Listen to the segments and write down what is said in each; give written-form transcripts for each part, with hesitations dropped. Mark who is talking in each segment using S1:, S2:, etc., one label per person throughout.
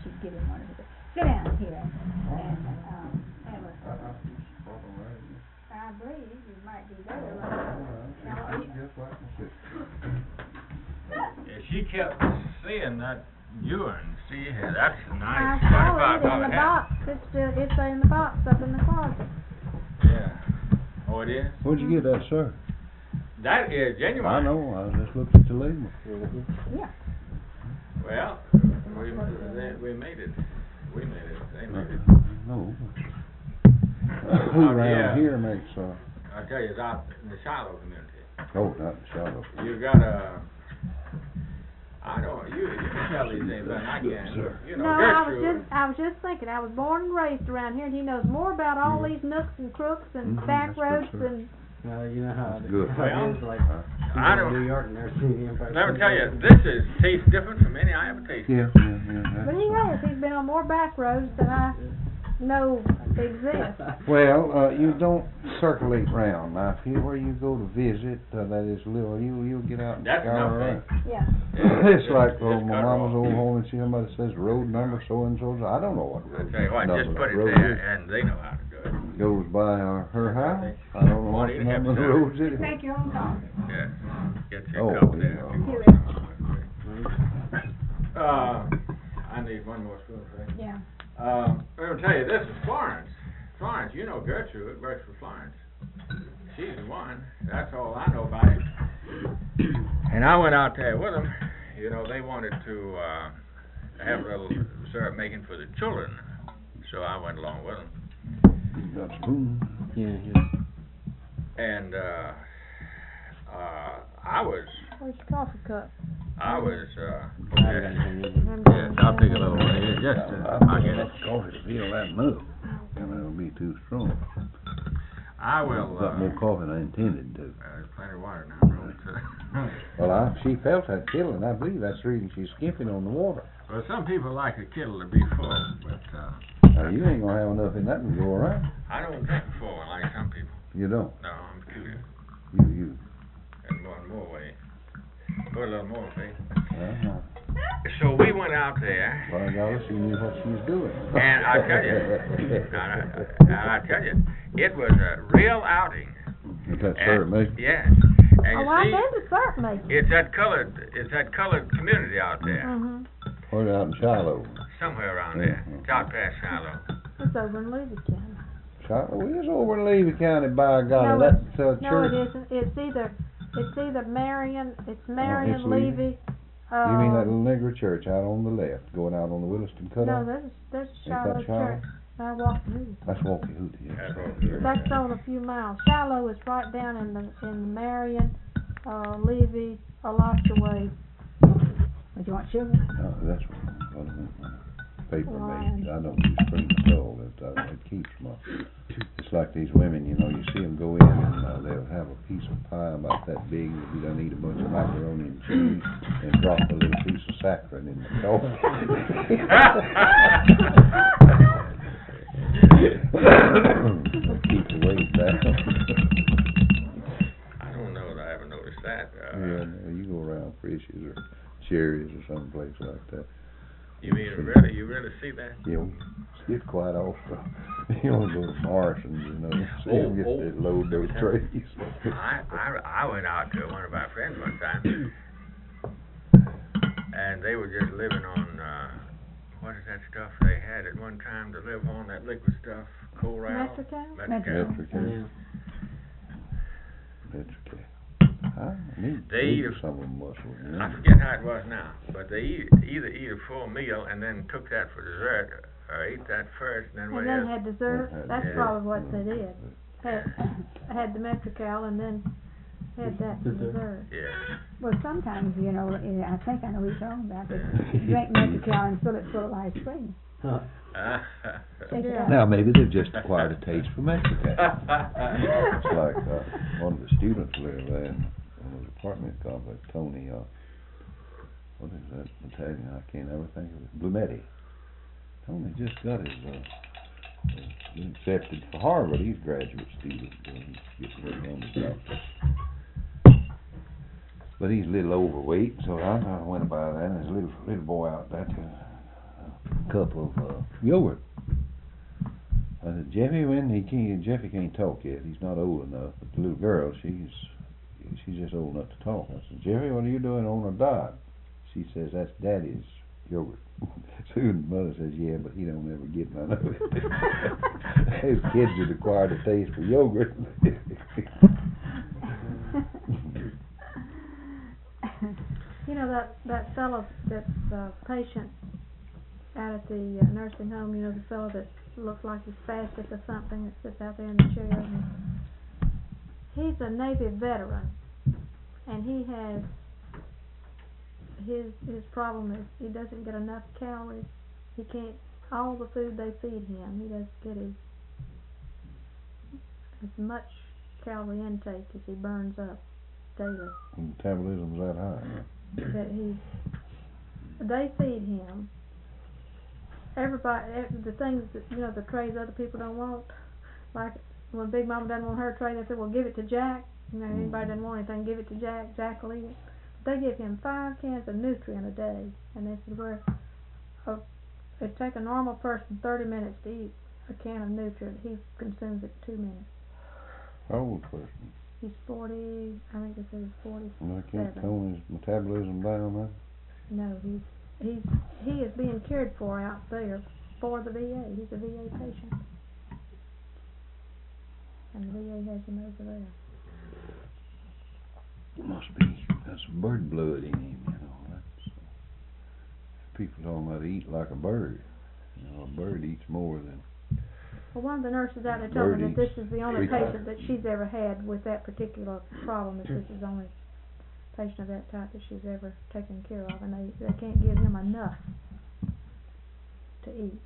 S1: should give him one of his. Sit down here and have a. I believe you might be there.
S2: Yeah, she kept seeing that urine. See, that's nice.
S3: I saw it in the box. It's in the box up in the closet.
S2: Yeah. Oh, it is?
S4: Where'd you get that, sir?
S2: That is genuine.
S4: I know. I just looked at the label.
S1: Yeah.
S2: Well, we made it. We made it. They made it.
S4: No. Who around here makes,
S2: I tell you, it's out in the Shiloh community.
S4: Oh, not in Shiloh.
S2: You got a... I don't... You can tell these things better than I can.
S4: Sir.
S2: You know,
S3: No,
S2: Gertrude.
S3: I was just thinking. I was born and raised around here, and he knows more about all these nooks and crooks and back roads than.
S5: You know how
S4: That's good.
S5: how it is, like
S2: I don't...
S5: New York and never seen him.
S2: Let me tell you, this is tastes different from any I ever tasted.
S4: Yeah.
S3: But he has. He's been on more back roads than I know exist.
S4: Well, you don't circulate round. Now, if you where you go to visit, that is little, you'll get out and
S2: That's
S4: scour
S2: enough,
S4: around.
S1: Yeah.
S4: It's like
S2: just
S4: my
S2: cut
S4: mama's
S2: off.
S4: old home, and see somebody says road number so and so. I don't know what
S2: I
S4: road
S2: tell you what,
S4: number
S2: just put
S4: that
S2: it
S4: road
S2: there,
S4: is.
S2: and they know how to do it.
S4: Goes by her house. I don't know what the number of the roads is.
S1: Make your own call.
S2: Yeah. Get your
S4: Oh,
S2: cup
S4: yeah.
S2: there.
S1: Here.
S2: I need one more spoon, right?
S1: Yeah.
S2: I'm going to tell you, this is Florence. Florence, you know Gertrude works for Florence. She's the one. That's all I know about it. And I went out there with them. You know, they wanted to have a little syrup making for the children. So I went along with them.
S4: You got a spoon?
S5: Yeah.
S2: And I was...
S3: Where's your coffee cup?
S2: Yes, I'll take a little one. I'll get it.
S4: Coffee to feel that move. And it'll be too strong.
S2: I will...
S4: Got more coffee than I intended to.
S2: there's plenty of water now, bro.
S4: Well, she felt that kittle, and I believe that's the reason she's skipping on the water.
S2: Well, some people like a kettle to be full, but
S4: Now, you ain't gonna have enough in that to go around.
S2: I don't drink a full one like some people.
S4: You don't.
S2: No, I'm curious.
S4: You.
S2: And more way. Put a little more, see?
S4: Uh-huh.
S2: So we went out there,
S4: Well, I gotta see what she's doing.
S2: and I tell you, it was a real outing.
S4: That's syrup making.
S2: Yes. And
S3: Oh,
S2: you
S3: I've
S2: see,
S3: been to syrup making.
S2: it's that colored community out there,
S4: We're out in Shiloh.
S2: somewhere around there. It's out past Shiloh.
S3: It's over in Levy County.
S4: Shiloh is over in Levy County, by golly.
S3: No,
S4: That's
S3: No,
S4: church.
S3: it isn't. It's either Marion. It's Marion,
S4: it's Levy.
S3: Levy.
S4: You mean that little Negro church out on the left, going out on the Williston cutoff?
S3: No, there's
S4: Ain't
S3: Shiloh
S4: that Shiloh?
S3: Church. I walked through.
S4: That's Walkie Hootie. Yeah.
S2: That's Walkie Hootie.
S3: That's on a few miles. Shiloh is right down in the Marion, Levy, Alaska way.
S1: Would you want sugar?
S4: No, that's what I want. Paper made. I don't use cream at all. It keeps my... It's like these women, you know, you see them go in and they'll have a piece of pie about that big, and you don't eat a bunch of macaroni and cheese, and drop a little piece of saccharin in the coffee. Keep the weight down.
S2: I don't know that I ever noticed that.
S4: Yeah, you go around Frisch's or Cherries or someplace like that.
S2: You mean you really see that?
S4: Yeah, it's quite off. You don't go to Morrison's, you know, see them get they load those trays.
S2: I went out to one of our friends one time, and they were just living on what is that stuff they had at one time to live on, that liquid stuff, Coral?
S3: Metrical?
S4: Metrical. I need
S2: They eat
S4: some of them muscle.
S2: I forget how it was now, but they either eat a full meal and then took that for dessert, or ate that first and then
S3: And
S2: went
S3: then
S2: in.
S3: had dessert. That's
S2: Yeah.
S3: probably what they did. Had the Metrical and then had that for dessert.
S2: Yeah.
S1: Well, sometimes, you know, I think I know what you're talking about. Drink Metrical and fill it full of ice cream. Shake it up.
S4: Now maybe they've just acquired a taste for Mexican. It's like one of the students live there in an apartment complex, Tony, what is that Italian? I can't ever think of it. Blumetti. Tony just got his accepted for Harvard. He's a graduate student. He's getting ready on the job. But he's a little overweight, so I went by that, and there's a little boy out there cup of yogurt. I said, Jeffy, Jeffy can't talk yet. He's not old enough. But the little girl, she's just old enough to talk. I said, Jeffy, what are you doing on a diet? She says, that's Daddy's yogurt. Soon the mother says, yeah, but he don't ever get none of it. His kids have acquired a taste for yogurt.
S3: You know, that fellow that's patient out at the nursing home, you know, the fellow that looks like he's spastic or something that sits out there in the chair. And he's a Navy veteran, and he has his problem is he doesn't get enough calories. He can't, all the food they feed him, he doesn't get as much calorie intake as he burns up daily.
S4: Metabolism's that high.
S3: That they feed him everybody, the things that, you know, the trays other people don't want. Like when Big Mama doesn't want her tray, they say, well, give it to Jack. You know, anybody doesn't want anything, give it to Jack. Jack will eat it. They give him 5 cans of Nutrient a day, and this is where it'd take a normal person 30 minutes to eat a can of Nutrient. He consumes it 2 minutes.
S4: How old person?
S3: He's 40, I think they say he's 47.
S4: And I can't tone his metabolism down, huh?
S3: No, he is being cared for out there for the VA. He's a VA patient, and the VA has him over there.
S4: Must be, that's bird blood in him, you know. That's people talking about eat like a bird. You know, a bird eats more than.
S3: Well, one of the nurses out there told me that this is the only patient that she's ever had with that particular problem. That this is the only patient of that type that she's ever taken care of, and they can't give him enough to eat.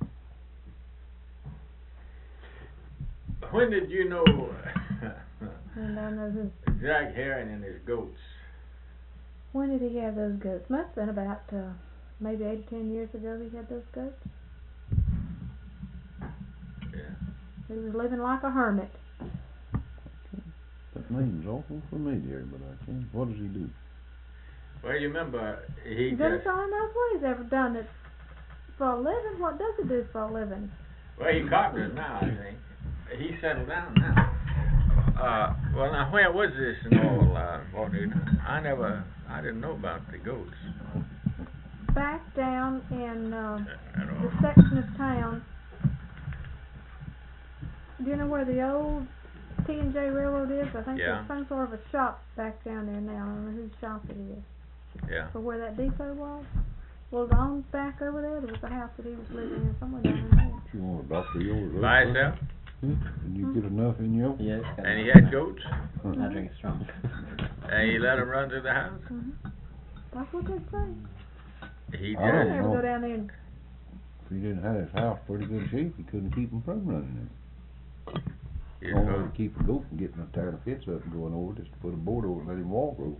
S2: When did you know
S3: And I know who.
S2: Jack Herring and his goats?
S3: When did he have those goats? Must have been about maybe 8 or 10 years ago he had those goats.
S2: Yeah.
S3: He was living like a hermit.
S4: That name's awful familiar, but I can't. What does he do?
S2: Well, you remember he
S3: That's
S2: just.
S3: all I know what he's ever done it for a living. What does he do for a living?
S2: Well, he carpenters now, I think. He settled down now. Well, now where was this and all, Walter? I didn't know about the goats.
S3: Back down in the section of town. Do you know where the old T&J Railroad is? I think there's some sort of a shop back down there now. I don't know whose shop it is.
S2: Yeah.
S3: For where that depot was. Well, on back over there was the house that he was living in, somewhere down in there.
S4: You want a doctor yours?
S2: By himself?
S4: Can you get enough in you?
S5: Yeah.
S2: And he had goats?
S5: I drink it strong.
S2: And he let them run through the house?
S3: That's what they say.
S2: He
S4: I don't
S2: did.
S3: Never
S4: know.
S3: go down there and
S4: If he didn't have his house pretty good shape, he couldn't keep them from running it.
S2: Yes,
S4: The only
S2: sir.
S4: way to keep a goat from getting a tired of fits up and going over just to put a board over and let him walk over.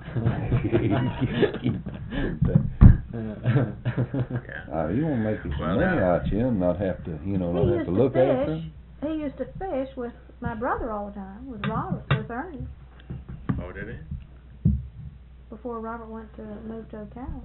S4: You want to make you some money out you and not have to, not have to look after him.
S3: He used to fish with my brother all the time, with Robert, with Ernie,
S2: Oh, did he?
S3: before Robert move to Ocala.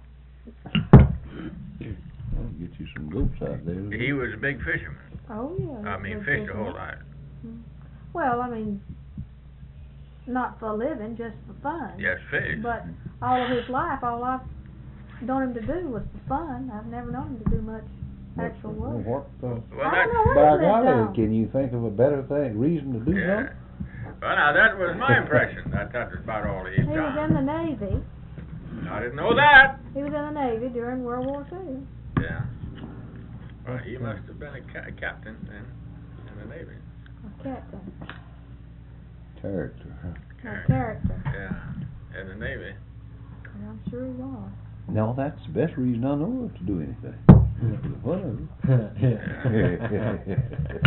S4: Well, get you some goats out there.
S2: He was a big fisherman.
S3: Oh, yeah.
S2: I mean, fished a whole lot.
S3: Well, I mean, not for a living, just for fun.
S2: Yes, fish.
S3: But all of his life, all I've known him to do was for fun. I've never known him to do much actual work.
S2: Well,
S3: I
S2: that's,
S3: don't know
S4: By
S3: what he lived
S4: golly,
S3: on.
S4: can you think of a better reason to do
S2: yeah.
S4: something?
S2: Well, now, that was my impression. That was about all he
S3: He
S2: had
S3: was in
S2: done.
S3: the Navy.
S2: I didn't know that.
S3: He was in the Navy during World War II.
S2: Yeah. Well, he must have been a captain in the Navy.
S3: A captain.
S4: Character, huh?
S3: A character.
S2: Yeah, in the Navy.
S3: And I'm sure he was.
S4: No, that's the best reason I know of to do anything. For the fun of it.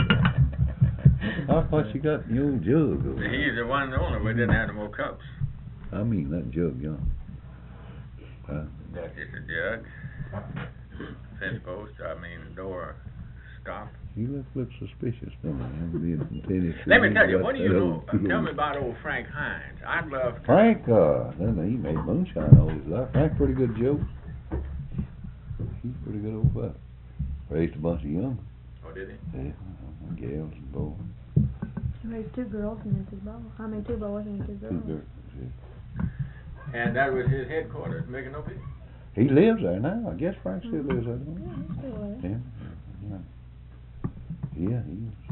S4: I thought you got the old jug over there.
S2: He's the one and only. We didn't have no more cups.
S4: I mean that jug, young.
S2: That's just a jug. Fence post, door stop.
S4: He looks suspicious, don't he? Being from Tennessee.
S2: Let me tell you, what do you
S4: That
S2: know?
S4: old-
S2: Tell me about old Frank Hines. I'd love to.
S4: Frank, he made moonshine all his life. Frank's pretty good joke. He's a pretty good old fellow. Raised a bunch of young,
S2: Oh, did he?
S4: yeah, gals and boys,
S3: He raised 2 girls and then 2 boys. 2 boys and 2
S4: two
S3: girls.
S4: girls, yeah.
S2: And that was his headquarters, Micanopy?
S4: He lives there now, I guess Frank still lives there, don't
S3: Yeah, he's still there.
S4: he? Yeah, he is.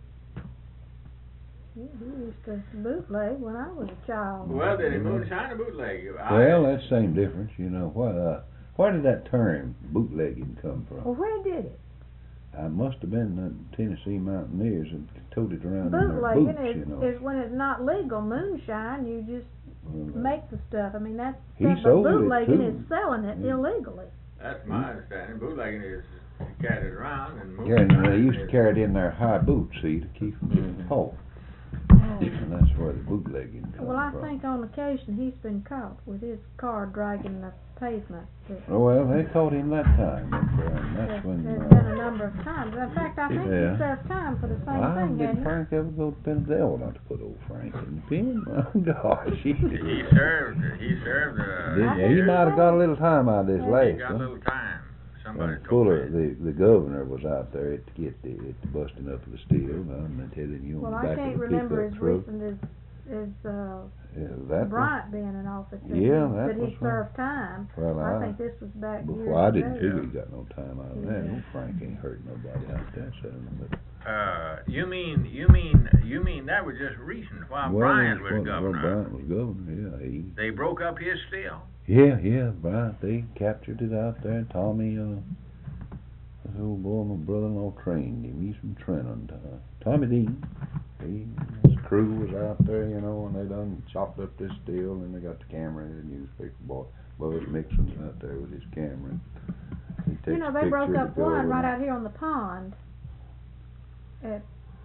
S3: Yeah, he used to bootleg when I was a child.
S2: Well, did he moonshine or bootleg?
S4: Well, that's the same difference, you know, where did that term bootlegging come
S3: Well,
S4: from?
S3: where did it?
S4: I must have been the Tennessee Mountaineers and toted around in their
S3: Bootlegging
S4: boots, you know.
S3: is when it's not legal. Moonshine, you just
S4: Well,
S3: make the stuff. I mean, that's
S4: He
S3: stuff,
S4: sold
S3: but
S4: it,
S3: bootlegging
S4: too.
S3: is selling it
S4: Yeah.
S3: illegally.
S2: That's my understanding. Bootlegging is carried it around and
S4: Yeah, and they
S2: moonshine
S4: used to
S2: is-
S4: carry it in their high boots, see, to keep them
S5: Mhm.
S4: cold.
S3: Oh.
S4: And that's where the bootlegging comes
S3: Well, I
S4: from.
S3: think on occasion he's been caught with his car dragging the pavement.
S4: Oh, well, they caught him that time, and that's when,
S3: There's been a number of times. In fact, I think
S4: Yeah.
S3: he served time for the same
S4: Why
S3: thing,
S4: did
S3: hadn't he?
S4: Frank ever go to Pennsylvania? Not to put old Frank in the pen, my gosh,
S2: He served, he
S4: might have got a little time out of this
S2: he
S4: last
S2: got a
S4: one.
S2: little time. Somebody
S4: When
S2: told
S4: Fuller,
S2: me.
S4: the governor was out there at the busting up of the steel, I'm telling you,
S3: Well,
S4: on
S3: I
S4: the back
S3: can't
S4: of the
S3: remember
S4: pickup
S3: as
S4: truck.
S3: recent as
S4: Yeah, that was,
S3: Bryant being in office.
S4: Yeah, that
S3: that
S4: was
S3: he served time.
S4: well,
S3: I think this was back years
S4: before I didn't
S3: ago.
S4: too, he got no time out of that.
S3: Yeah.
S4: No, Frank ain't hurt nobody out there, so, but.
S2: You mean that was just recent while
S4: Well,
S2: Bryant was
S4: well,
S2: governor?
S4: Bryant was governor, yeah,
S2: They broke up his steel.
S4: yeah, Bryant, they captured it out there, and Tommy, this old boy, my brother-in-law trained him, he's from Trenton, Tommy Dean, his crew was out there, you know, and they done chopped up this steel, and they got the camera and the newspaper boy, Buzz Mixon's out there with his camera. He takes
S3: You know,
S4: a
S3: they broke
S4: picture
S3: up
S4: to go
S3: one
S4: over
S3: right
S4: there.
S3: out here on the pond. At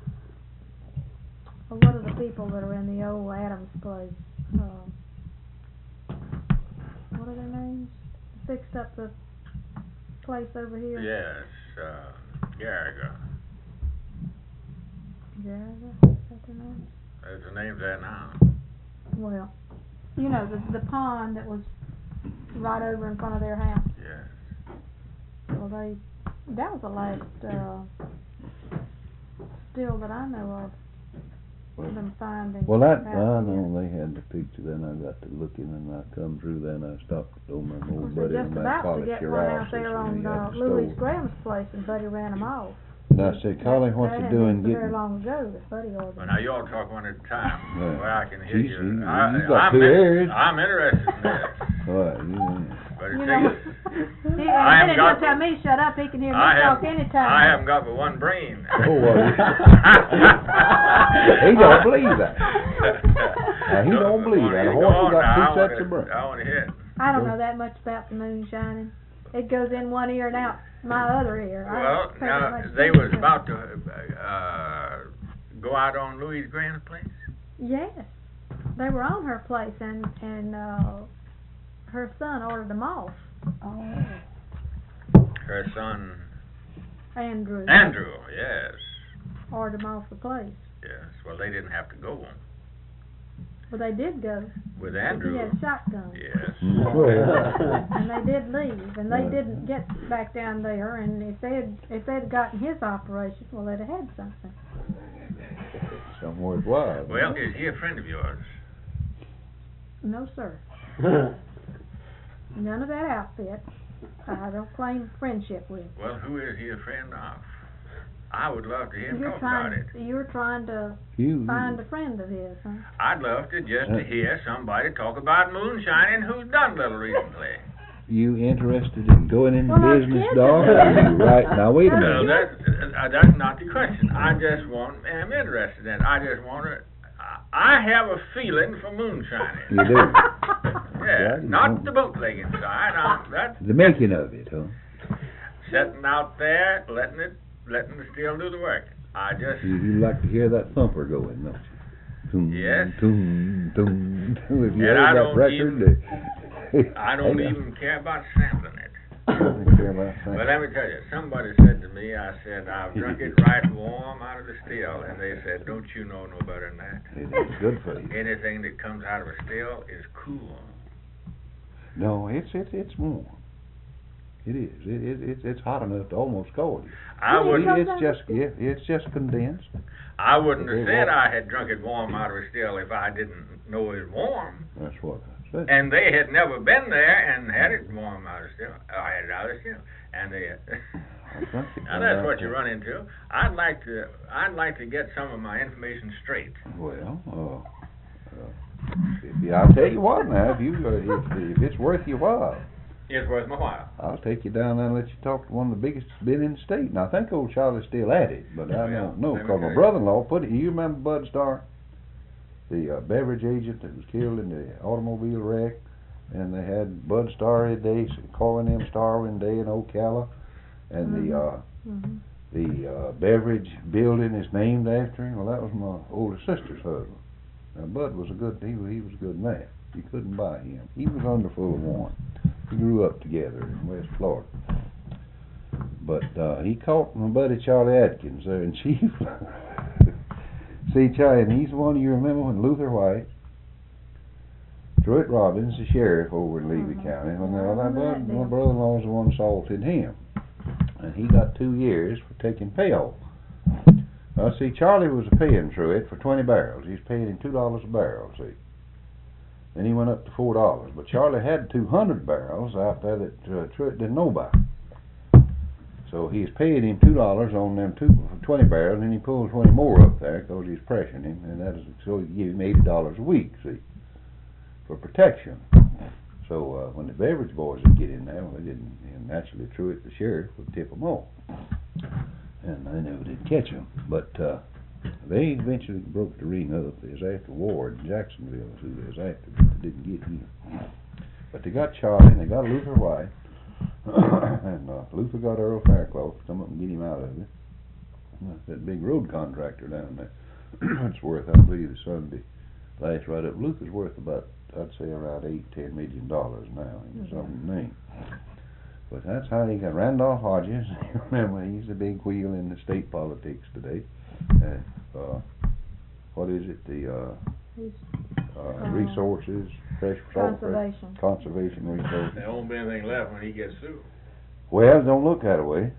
S3: one of the people that are in the old Adams place. What are their names? Fixed up the place over here.
S2: Yes, Gallagher.
S3: Gallagher? Is that their name?
S2: That's the name of that now.
S3: Well, you know, the pond that was right over in front of their house.
S2: Yes.
S3: Well, that was the last still that I know of them finding.
S4: Well, that,
S3: out
S4: I
S3: there.
S4: know they had the picture, then I got to looking, and I come through, then I stopped over my
S3: Of
S4: old
S3: course,
S4: buddy
S3: they're
S4: in
S3: just
S4: that
S3: about to
S4: college
S3: get one
S4: garage,
S3: out there
S4: when
S3: on
S4: he had the
S3: Louis
S4: stove.
S3: Graham's place, and Buddy ran them off.
S4: And I said, Collie, what you doing
S3: That hadn't been so very
S4: getting?
S3: long ago that Buddy ordered
S2: Well,
S3: them.
S2: now you all talk one at a time.
S4: Yeah.
S2: Well, I can hear
S4: Geez,
S2: you.
S4: you got two ears.
S2: I'm interested in this.
S4: What,
S2: But
S3: You
S2: see,
S3: know, he
S2: I haven't
S3: ain't
S2: got-
S3: gonna tell me shut up, he can hear me
S2: I
S3: talk
S2: haven't
S3: anytime.
S2: got but one brain.
S4: Oh, well, he don't believe that. Now, he don't believe that. A horse has got two sets of brains.
S2: I want to hear it.
S3: I don't know that much about the moon shining. It goes in one ear and out my other ear. I
S2: Well,
S3: don't pay
S2: now,
S3: much
S2: they was
S3: attention.
S2: about to go out on Louise Graham's place.
S3: Yes, they were on her place, and her son ordered them off.
S1: Oh,
S2: Her son,
S3: Andrew
S2: Andrew, yes.
S3: ordered them off the place.
S2: Yes, well, they didn't have to go
S3: Well, they did go.
S2: with
S3: He
S2: Andrew.
S3: had a shotgun.
S2: Yes.
S3: And they did leave, and they
S4: Right.
S3: didn't get back down there. And if they'd gotten his operation, well, they'd have had something.
S4: Something worthwhile.
S2: Well, is he a friend of yours?
S3: No, sir. None of that outfit. I don't claim friendship with.
S2: Well, who is he a friend of? I would love to hear him
S3: You're
S2: talk about it.
S3: trying to
S4: You,
S3: find a friend of his, huh?
S2: I'd love to just to hear somebody talk about moonshining who's done little recently.
S4: you interested in going into
S3: Well, our
S4: business,
S3: kids
S4: dog?
S3: are
S4: Are you right? Now, wait a
S3: Well,
S2: No,
S4: minute.
S2: that's not the question. I just am interested in it. I just want to. I have a feeling for moonshining.
S4: You do.
S2: Yeah,
S4: Yeah, you
S2: not
S4: don't-
S2: the bootlegging side. That's
S4: The making of it, huh?
S2: sitting out there, letting the steel do the work. I just.
S4: You like to hear that thumper going, don't you? Toom,
S2: Yes.
S4: Toom, toom, toom. If you
S2: And
S4: heard
S2: I
S4: that
S2: don't
S4: record,
S2: I don't even care about sampling it.
S4: I don't care about
S2: But
S4: that.
S2: let me tell you, somebody said to me, I said, I've drunk it right warm out of the still. And they said, don't you know no better than that?
S4: It is good for you.
S2: Anything that comes out of a still is cool.
S4: No, it's warm. It is. It's hot enough to almost scald you.
S2: I wouldn't.
S4: It's just condensed.
S2: I wouldn't have said I had drunk it warm out of a still if I didn't know it was warm.
S4: That's what I said.
S2: And they had never been there and had it warm out of still. I had it out of still, and they. Now that's what you run into. I'd like to get some of my information straight.
S4: Well, I'll tell you what now. If it's worth your while.
S2: It's worth my while.
S4: I'll take you down there and let you talk to one of the biggest been in the state. And I think old Charlie's still at it, but I don't know. Because my brother-in-law put it. You remember Bud Starr, the beverage agent that was killed in the automobile wreck, and they had Bud Starr Day, Corwin M. Starwin Day in Ocala, and the beverage building is named after him. Well, that was my older sister's husband. Now Bud was he was a good man. You couldn't buy him. He was under full of warrant. We grew up together in West Florida. But he caught my buddy Charlie Atkins there in Chief. See, Charlie, and he's the one you remember when Luther White, Truett Robbins, the sheriff over in Levy County, when my brother-in-law was the one assaulted him. And he got 2 years for taking payoff. See, Charlie was paying Truett for 20 barrels. He was paying him $2 a barrel, see. Then he went up to $4. But Charlie had 200 barrels out there that Truett didn't know about. So he was paying him $2 on them 20 barrels, and then he pulled 20 more up there because he was pressuring him, and so he gave him $80 a week, see, for protection. So when the beverage boys would get in there, well, they didn't. And naturally, Truett, the sheriff, would tip them off, and they never did catch them. But they eventually broke the ring up. It was after Ward in Jacksonville, who they was after, but they didn't get him. But they got Charlie, and they got Luther White, and Luther got Earl Fairclough to come up and get him out of it. That big road contractor down there. It's worth, I believe, the Sunday last right up. Luther's worth about, I'd say, around $8-10 million now in his own name. But that's how he got Randolph Hodges. Remember, he's a big wheel in the state politics today. What is it? The resources, fresh conservation resources.
S2: There won't be anything left when he gets sued.
S4: Well, don't look that way.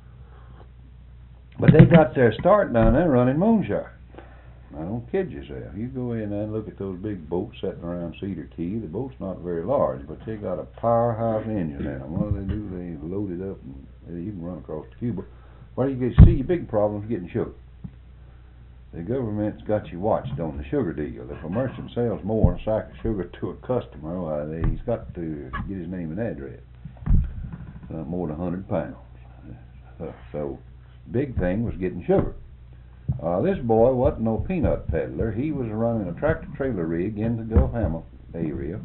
S4: But they got their start down there running moonshine. I don't kid yourself. You go in there and look at those big boats sitting around Cedar Key. The boat's not very large, but they got a powerhouse engine in them. What do? They load it up and you can run across to Cuba. Well, you see your big problem is getting sugar. The government's got you watched on the sugar deal. If a merchant sells more than a sack of sugar to a customer, well, he's got to get his name and address. More than 100 pounds. So, big thing was getting sugar. This boy wasn't no peanut peddler. He was running a tractor-trailer rig in the Gulf Hammock area,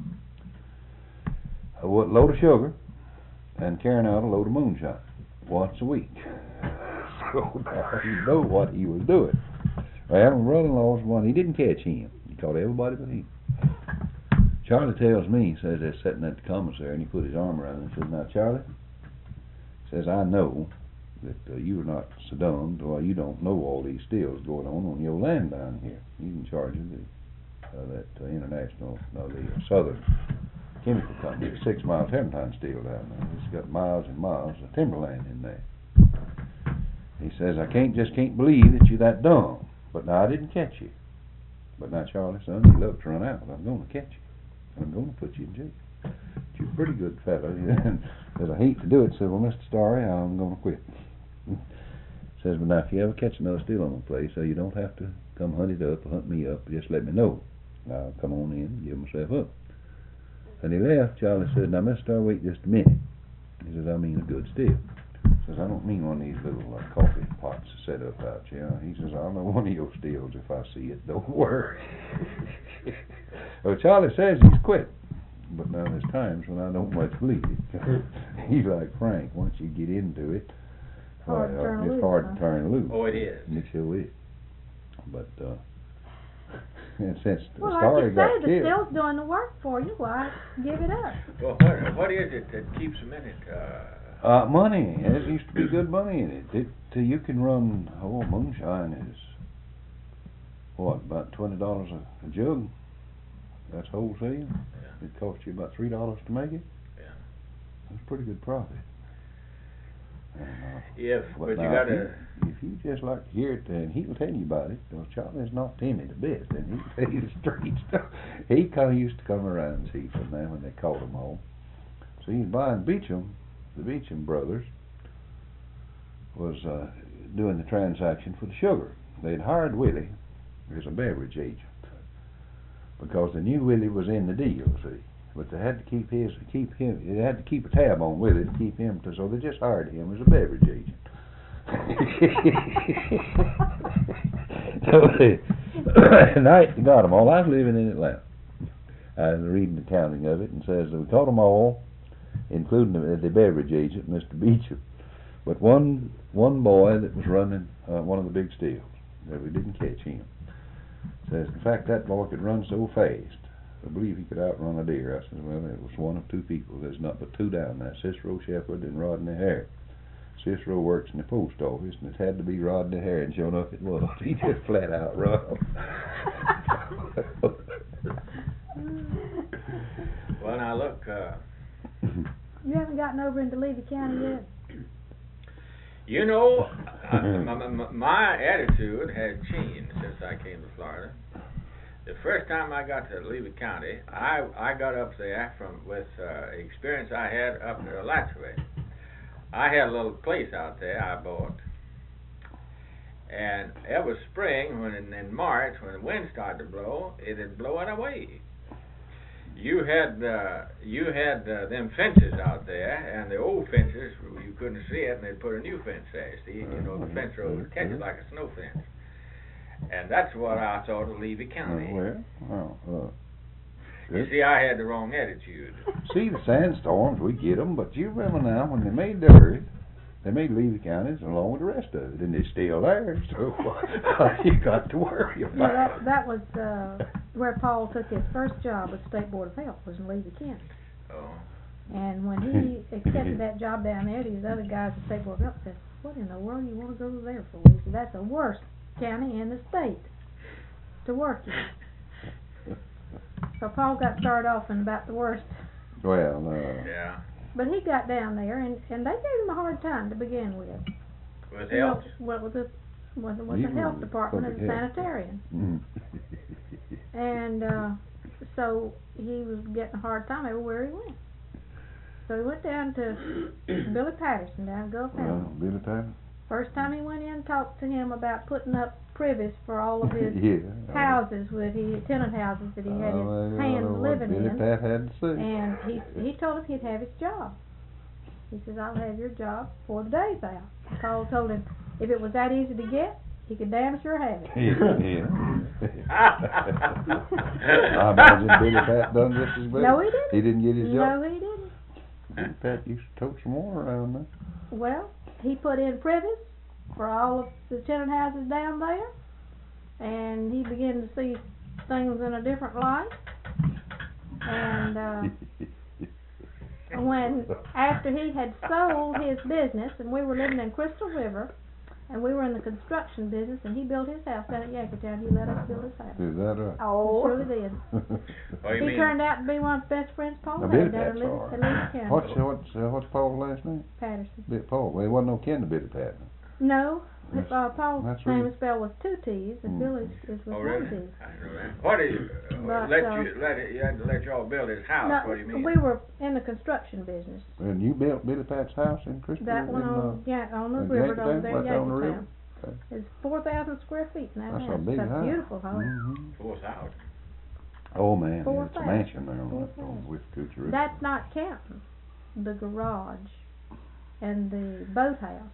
S4: a load of sugar, and carrying out a load of moonshine once a week. So now you know what he was doing. Well, my brother-in-law's one. He didn't catch him. He caught everybody but him. Charlie tells me, he says they're sitting at the commissary, and he put his arm around him and says, "Now, Charlie," says, "I know that you're not so dumb, well, you don't know all these stills going on your land down here. He's in charge of that international, the Southern Chemical Company, 6 Mile Turpentine Steel down there. It's got miles and miles of timberland in there." He says, "I just can't believe that you're that dumb. But now I didn't catch you. But now, Charlie, son, your luck's run out. I'm going to catch you. I'm going to put you in jail. But you're a pretty good fellow." And says, "I hate to do it." Said, "Well, Mr. Starry, I'm going to quit." Says, "But now, if you ever catch another still on the place, so you don't have to come hunt it up or hunt me up. Just let me know. I'll come on in and give myself up." And he left. Charlie said, "Now, Mr. Starry, wait just a minute." He says, "I mean a good still." He says, "I don't mean one of these little coffee pots set up out here." He says, "I'll know one of your stills if I see it. Don't worry." Well, Charlie says he's quit. But now there's times when I don't much believe it. He's like Frank. Once you get into it, it's hard to turn loose.
S2: Oh, it is.
S4: It sure is. But and since the
S3: Well,
S4: story
S3: like
S4: got
S3: you say, the
S4: killed,
S3: still's doing the work for you. Why give it up?
S2: Well, what is it that keeps them in it?
S4: money. There used to be good money in it. You can run, moonshine is, about $20 a jug? That's wholesale.
S2: Yeah.
S4: It costs you about $3 to make it.
S2: Yeah.
S4: That's pretty good profit.
S2: But you
S4: now,
S2: gotta.
S4: if you just like to hear it, and he'll tell you about it, because Charlie's not timid a bit, and he'll tell you the straight stuff. He used to come around and see from them when they called him home. So he's buying Beecham, the Beecham brothers, was doing the transaction for the sugar. They'd hired Willie as a beverage agent because they knew Willie was in the deal, see. But they had to keep him. They had to keep a tab on Willie to keep him. So they just hired him as a beverage agent. So night they got them all. I was living in Atlanta. I was reading the accounting of it, and says we caught them all, including the beverage agent, Mr. Beecham. But one boy that was running one of the big stills, that we didn't catch him. Says, in fact, that boy could run so fast, I believe he could outrun a deer. I said, well, it was one of two people. There's not but two down there, Cicero Shepherd and Rodney Hare. Cicero works in the post office, and it had to be Rodney Hare, and sure enough it was. He just flat out run.
S2: Well, now look.
S3: You haven't gotten over into Levy County yet?
S2: You know, my attitude has changed since I came to Florida. The first time I got to Levy County, I got up there with experience I had up there Alachua. I had a little place out there I bought. And it was spring, when in March, when the wind started to blow, it had blown away. You had them fences out there, and the old fences, you couldn't see it, and they'd put a new fence there. See, the fence road would catch it like a snow fence. And that's what I thought of Levy County. You see, I had the wrong attitude.
S4: See, the sandstorms, we get them, but you remember now, when they made the earth, they made Levy counties along with the rest of it, and they're still there, so you got to worry about
S3: Yeah, that was where Paul took his first job with the State Board of Health, was in Levy County.
S2: Oh.
S3: And when he accepted that job down there, these other guys at the State Board of Health said, what in the world do you want to go there for? He said, that's the worst county in the state to work in. So Paul got started off in about the worst.
S4: Well,
S2: yeah.
S3: But he got down there, and they gave him a hard time to begin with.
S2: With health?
S3: Well, with the health department and the sanitarian. And so he was getting a hard time everywhere he went. So he went down to Billy Patterson down in Gulf Hamlet.
S4: Billy Patterson?
S3: First time he went in and talked to him about putting up privies for all of his houses, tenant houses that he had his hands living
S4: Billy
S3: in.
S4: Pat had to say.
S3: And he told him he'd have his job. He says, I'll have your job before the day's out. Paul told him if it was that easy to get, he could damn sure have it.
S4: I imagine Billy Pat done just as well.
S3: No, he didn't.
S4: He didn't get his job?
S3: No, he didn't.
S4: Billy Pat used to tote some more around there.
S3: Well, he put in privies for all of the tenant houses down there, and he began to see things in a different light. And when after he had sold his business, and we were living in Crystal River, and we were in the construction business, and he built his house down at Yankeetown. He let us build his house.
S4: Is that right?
S3: Oh, he surely did. He turned out to be one of the best friends Paul had down in Levy County.
S4: What's Paul's last name?
S3: Patterson.
S4: Paul. Well, he wasn't no kin to Billy Pat.
S3: No, Paul's
S4: that's
S3: name
S4: really-
S3: is spelled with two T's, and Billy's is with
S2: Oh,
S3: one
S2: really?
S3: T.
S2: I know that. What is
S3: But,
S2: you had to let y'all build his house?
S3: No,
S2: What do you mean?
S3: we were in the construction business.
S4: And you built Billy Pat's house in Crystal?
S3: That one on the river over there in Yankeetown. It's 4,000 square feet in that
S4: That's
S3: house.
S4: a big
S3: It's
S4: house.
S3: a beautiful house.
S4: Mm-hmm.
S2: 4,000.
S4: Oh man,
S3: Four
S4: it's a
S3: thousand.
S4: mansion there on that
S3: 4,000.
S4: with Coochie River.
S3: That's not counting the garage and the boathouse.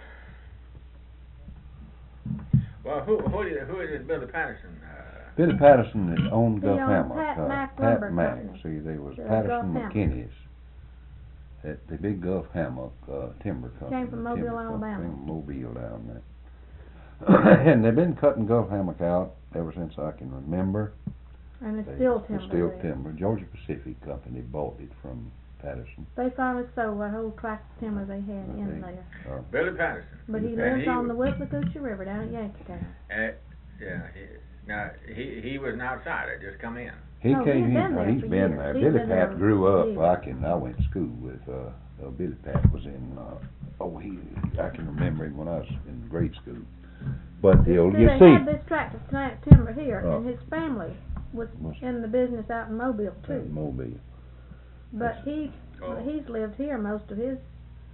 S2: Well, who is this Billy Patterson?
S4: Billy Patterson that owned
S3: He
S4: Gulf
S3: owned
S4: Hammock.
S3: Pat Mack Lumber
S4: Mack.
S3: Company.
S4: See, they was
S3: Gulf
S4: Patterson
S3: Hammock.
S4: McKinney's. At the big Gulf Hammock timber company.
S3: Came from Mobile,
S4: timber company,
S3: Alabama.
S4: Came from Mobile down there. And they've been cutting Gulf Hammock out ever since I can remember.
S3: And it's still timber.
S4: It's still
S3: there.
S4: timber. Georgia Pacific Company bought it from Patterson.
S3: They finally sold that whole tract of timber they had in there.
S2: Billy Patterson.
S3: But he lives on the Withlacoochee River down at Yankeetown.
S2: Yeah. Now he was an outsider. Just come in.
S4: He
S3: No,
S4: came
S3: he's
S4: in,
S3: been there
S4: he's
S3: for
S4: been
S3: years.
S4: there.
S3: He's
S4: Billy
S3: been there
S4: Pat grew up,
S3: years.
S4: I went to school with, Billy Pat was in, I can remember him when I was in grade school. But
S3: See,
S4: you
S3: they
S4: see,
S3: had this tract of timber here,
S4: Oh.
S3: and his family was
S4: Was-
S3: in the business out in Mobile too.
S4: Mobile.
S3: But he's lived here most of his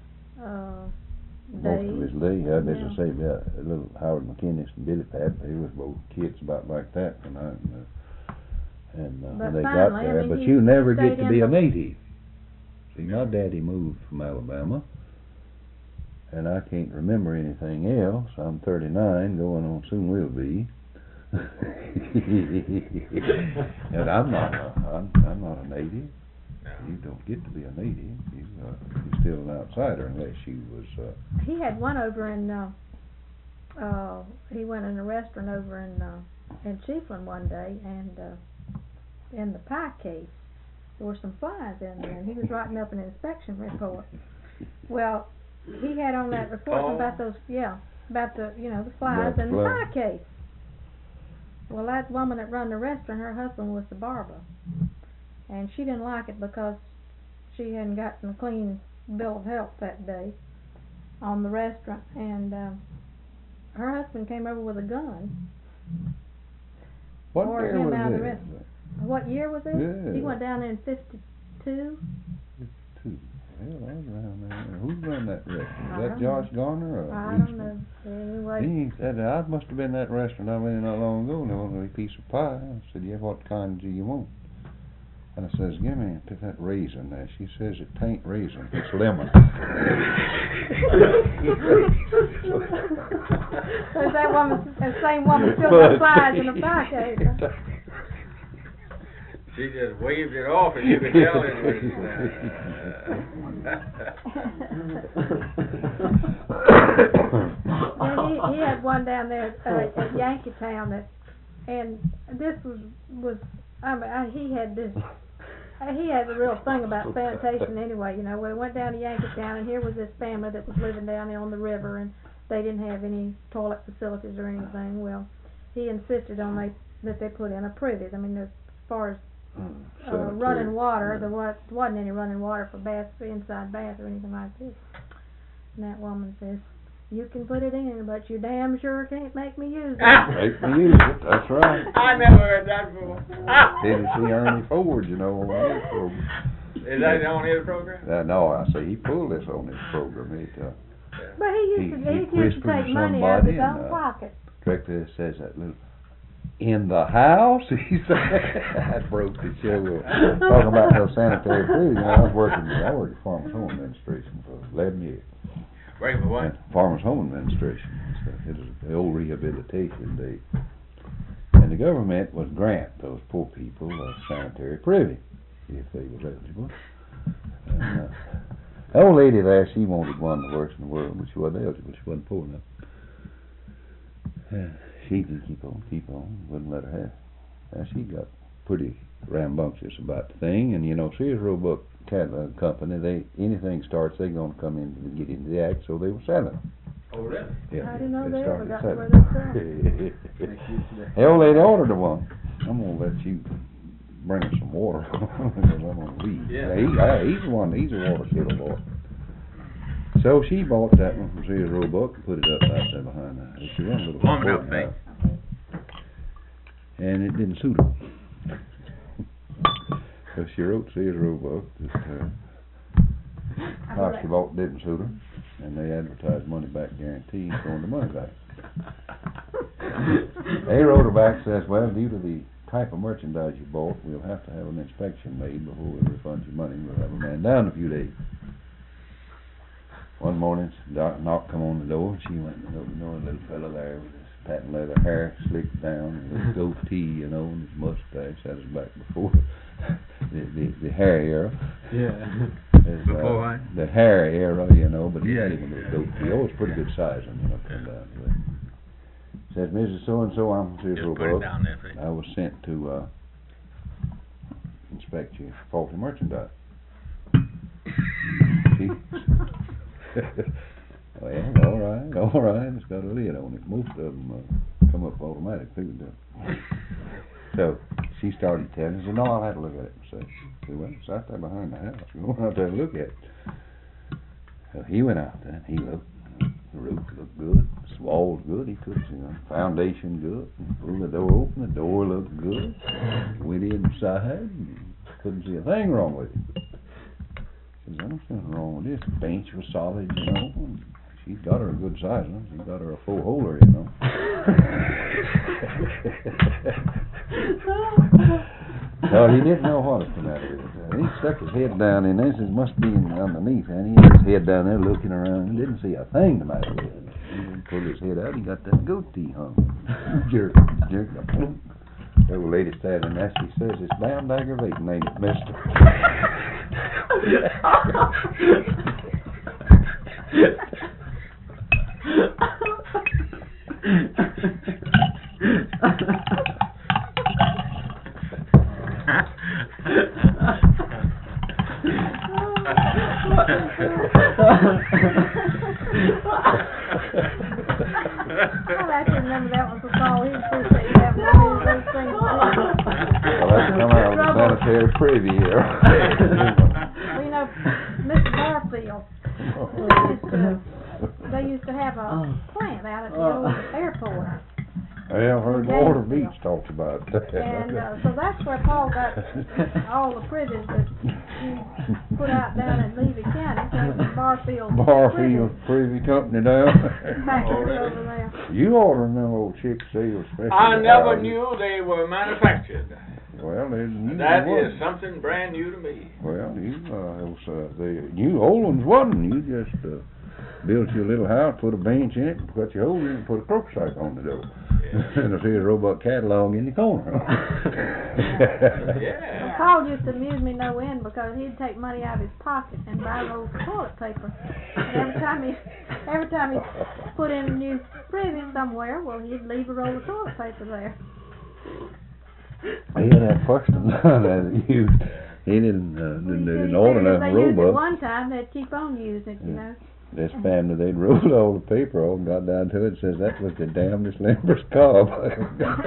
S4: Most
S3: days.
S4: of his days, I
S3: Yeah.
S4: just say, yeah, little Howard McInnes and Billy Pat, they was both kids about like that when
S3: But
S4: when they
S3: finally,
S4: got there.
S3: I mean,
S4: But
S3: he
S4: you never
S3: stayed
S4: get to
S3: in
S4: be a
S3: the-
S4: native. See, my daddy moved from Alabama, and I can't remember anything else. I'm 39, going on soon will be. And I'm not a native. You don't get to be a native. You're still an outsider unless you was.
S3: He had one over in he went in a restaurant over in Chiefland one day, and in the pie case there were some flies in there, and he was writing up an inspection report. Well, he had on that report about those, about the the flies in the pie case. Well, that woman that run the restaurant, her husband was the barber, and she didn't like it because she hadn't gotten a clean bill of health that day on the restaurant, and her husband came over with a gun.
S4: What
S3: Ordered
S4: year
S3: him
S4: was
S3: out of the
S4: this?
S3: restaurant. What year was it?
S4: Yeah.
S3: He went down there in 52.
S4: Well, I was around there. Who run that restaurant?
S3: I
S4: Was that
S3: don't
S4: Josh Garner or
S3: I
S4: Reese?
S3: don't know. Anyway,
S4: He said, I must have been that restaurant I went in not long ago, and they wanted a piece of pie. I said, yeah, what kind do you want? And I says, give me that raisin there. She says, it ain't raisin, it's lemon.
S3: There's that same woman still got flies in the pie case.
S2: She just waved it off, and you could tell it was.
S3: And he had one down there at Yankeetown and this was I mean he had this. He had a real thing about sanitation anyway, we went down to Yankeetown, and here was this family that was living down there on the river, and they didn't have any toilet facilities or anything. Well, he insisted on that they put in a privet. I mean, as far as running water, there wasn't any running water for baths, inside bath or anything like this. And that woman says, you can put it in, but you damn sure can't make me use it.
S4: Make me use it, that's right.
S2: I never heard that before.
S4: Didn't see Ernie Ford, on his program.
S2: Is that on his program?
S4: No, I say he pulled this on his program.
S3: But he used to
S4: whispered to
S3: take money out of his
S4: somebody
S3: own pocket.
S4: Director says that little, in the house? He said, that broke the show. Talking about those sanitary food, I worked at Farmers Home Administration for 11 years.
S2: Wait for what?
S4: Farmers Home Administration. It was the old rehabilitation day. And the government would grant those poor people a sanitary privy, if they was eligible. And the old lady there, she wanted one of the worst in the world, but she wasn't eligible. She wasn't poor enough. She could keep on, wouldn't let her have it. Now she got pretty rambunctious about the thing, and Sears Roebuck Catalog Company, anything starts, they're going to come in to get into the act, so they were selling them.
S2: Oh, really?
S4: Yeah,
S3: I didn't know they ever
S4: started
S3: got
S4: selling
S3: where they
S4: them. The old lady ordered one. I'm going to let you bring her some water, because I'm going to leave.
S2: Yeah.
S4: He's the one, he's a water kettle boy. So she bought that one from Sears Roebuck and put it up out there behind her. She run a little
S2: Warm it up,
S4: boat house. And it didn't suit her. So she wrote Sears Roebuck that house she bought didn't suit her, and they advertised money back guarantee and throwing the money back. They wrote her back, says, well, due to the type of merchandise you bought, we'll have to have an inspection made before we refund your money. We'll have a man down in a few days. One morning, knock come on the door, and she went and opened the door, a little fella there with his patent leather hair slicked down, and his goatee, and his mustache. That was back before the hair era.
S5: Yeah.
S2: Before
S4: the hair era, but he had a little goatee. Oh, it's pretty good sizing, come down to it. Says, Mrs. So-and-so, I'm from Sears
S2: Just put it
S4: Roebuck.
S2: down there, please.
S4: I was sent to inspect your faulty merchandise. Well, all right. It's got a lid on it. Most of them come up automatic too. So she started telling us, and no, I'll have to look at it. So well, it's out there behind the house. We went out there and look at it. So he went out there and he looked. The roof looked good. The walls good. He couldn't see the foundation good. He pulled the door open. The door looked good. Went inside and couldn't see a thing wrong with it. He says, I don't see nothing wrong with this. The bench was solid, you know. And she's got her a good size one. She's got her a 4-holer, you know. No, he didn't know what was the matter with it. He stuck his head down in there. He says, must be underneath. And he had his head down there looking around. He didn't see a thing the matter with it. He pulled his head out. He got that goatee hung. Jerk. The old lady standing there. She says, it's damned aggravating, ain't it, mister?
S3: Well, I can remember that one for Paul. He appreciated that one. Those things.
S4: Well, that's come out of the sanitary privy here.
S3: Well, you know, Mr. Barfield, they used to have a plant out at the old airport.
S4: Well, I've heard Walter Beach talks about that.
S3: And so that's where Paul got all the privies that he put out down in Levy County. So Barfield
S4: Privy Company down.
S3: Factory over there.
S4: You ought to know old Chick Sale special.
S2: I never knew they were manufactured.
S4: Well,
S2: That is something brand new to me.
S4: Well, the New Orleans wasn't. You just built your little house, put a bench in it, put your hole in it, and put a crook sack on the door. And I see a robot catalog in the corner.
S2: Yeah.
S3: Well, Paul used to amuse me no end because he'd take money out of his pocket and buy rolls of toilet paper. And every time he put in a new privy somewhere, well, he'd leave a roll of toilet paper there.
S4: He had that person that used. He didn't order enough
S3: They used it
S4: robots.
S3: one time, they'd keep on using it, you know.
S4: This family, they'd rolled all the paper off and got down to it and says that was the damnedest limber's cob I ever got.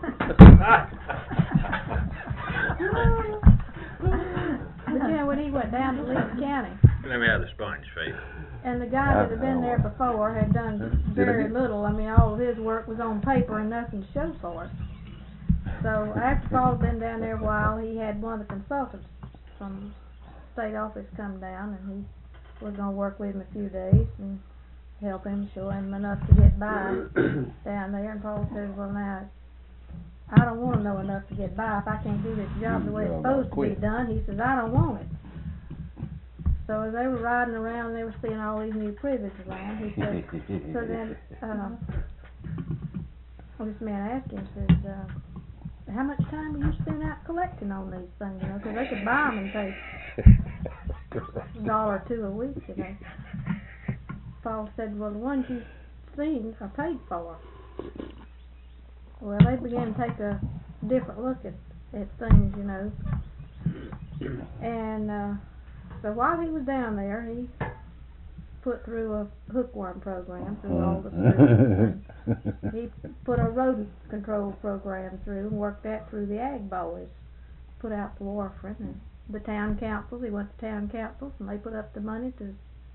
S3: But you know, when he went down to Levy County,
S2: Let me have the sponge, Faith.
S3: and the guy that had been there before had done very little. I mean, all of his work was on paper and nothing to show for it. So after Paul'd been down there a while, he had one of the consultants from the state office come down, and he was going to work with him a few days and help him, show him enough to get by down there. And Paul said, well, now, I don't want to know enough to get by. If I can't do this job the way it's supposed to be done, he says, I don't want it. So as they were riding around, they were seeing all these new privies around. He said, so then, this man asked him, says, how much time do you spend out collecting on these things, you know, because they could buy them and pay $1 or $2 a week, you know. Paul said, well, the ones you've seen are paid for. Well, they began to take a different look at things, you know. And so while he was down there, he put through a hookworm program through all the schools. He put a rodent control program through and worked that through the ag boys. Put out the warfarin and the town councils. He went to town councils and they put up the money to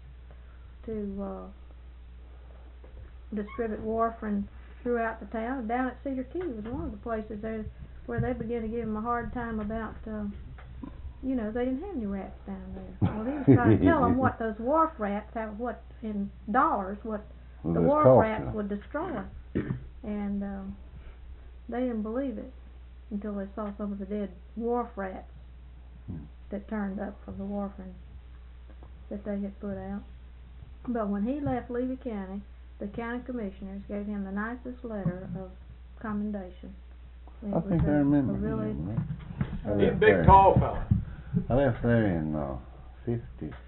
S3: distribute warfarin throughout the town. And down at Cedar Key was one of the places there where they began to give him a hard time about you know, they didn't have any rats down there. Well, he was trying to tell them what those wharf rats, what in dollars, what the wharf rats would destroy. And they didn't believe it until they saw some of the dead wharf rats that turned up from the warfarin that they had put out. But when he left Levy County, the county commissioners gave him the nicest letter of commendation.
S4: I think I remember.
S3: Really,
S2: He's a big, tall fella.
S4: I left there in 50.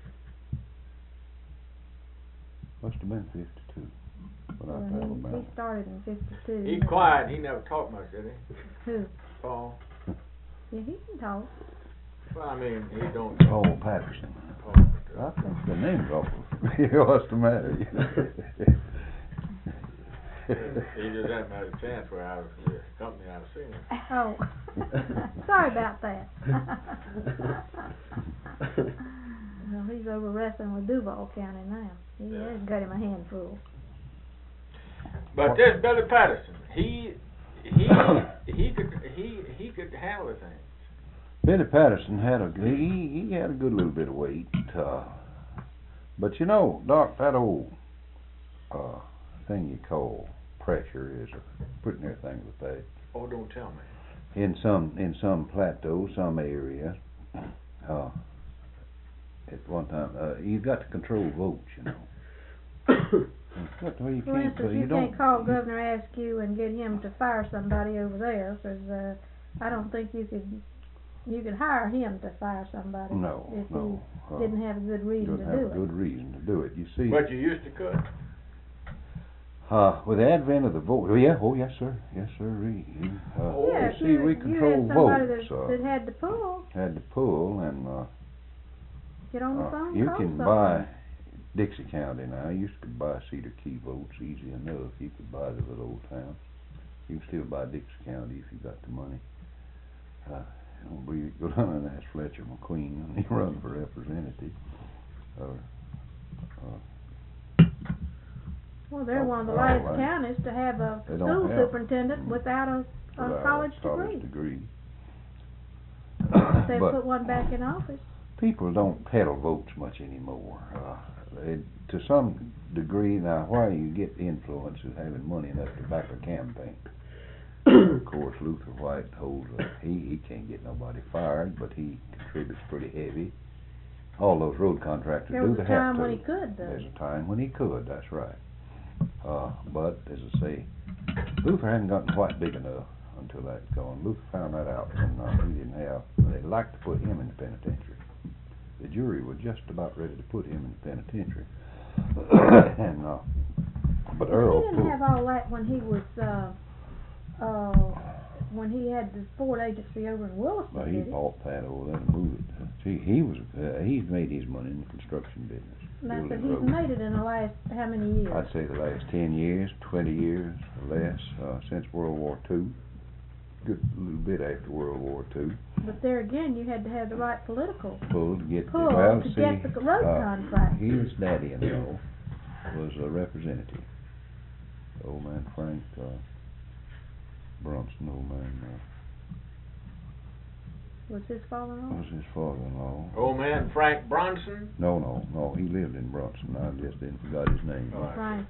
S4: Must have been 52.
S3: He started in 52.
S2: He's quiet. He never talked much, did he?
S3: Who?
S2: Paul.
S3: Yeah, he can talk.
S2: Well, I mean, he don't.
S4: Paul Patterson.
S2: Paul.
S4: I think the name's awful. What's the matter?
S2: He just hadn't had a chance where I was the company I was seeing.
S3: Oh, sorry about that. Well, he's over wrestling with Duval County now. He has got him a handful.
S2: But this Billy Patterson, he could handle the thing.
S4: Billy Patterson had he had a good little bit of weight, but you know, Doc, that old thing you call pressure is putting everything with that.
S2: Oh, don't tell me.
S4: In some plateau, some area, at one time, you've got to control votes, you know. Well,
S3: For instance, you can't call Governor Askew and get him to fire somebody over there, because I don't think you could hire him to fire somebody if he didn't have a good reason to do it.
S4: Have a good reason to do it. You see.
S2: But you used to could.
S4: With the advent of the vote, yes, sir.
S3: Yeah,
S4: you see, we control votes.
S3: That had to pull.
S4: Had to pull, and
S3: get on the phone.
S4: You
S3: call
S4: can
S3: somebody.
S4: buy Dixie County now. You used to buy Cedar Key votes easy enough. You could buy the little old town. You can still buy Dixie County if you got the money. You go down and ask Fletcher McQueen, and he run for representative.
S3: Well, they're one of the last counties to have a school superintendent without a college degree. They put one back in office.
S4: People don't peddle votes much anymore. To some degree, now, why you get influence is having money enough to back a campaign. Of course, Luther White holds he can't get nobody fired, but he contributes pretty heavy. All those road contractors do. They have to.
S3: There was a time when he could, though.
S4: There's a time when he could. That's right. But as I say, Luther hadn't gotten quite big enough until that gone. Luther found that out, and he didn't have. They'd like to put him in the penitentiary. The jury was just about ready to put him in the penitentiary, and but Earl.
S3: He didn't have all that when he was. When he had the Ford agency over in Williston.
S4: Well, he bought that over there and moved it. See, he's made his money in the construction business.
S3: Now, but he's made it in the last how many years?
S4: I'd say the last 10 years, 20 years or less, since World War II. Good little bit after World War II.
S3: But there again, you had to have the right political
S4: pull to get
S3: the road contract.
S4: His daddy-in-law was a representative. Old man Frank Brunson, old man.
S3: Was his father-in-law?
S4: Was his father-in-law.
S2: Old man Frank Bronson?
S4: No. He lived in Brunson. I just didn't forgot his name.
S3: Frank,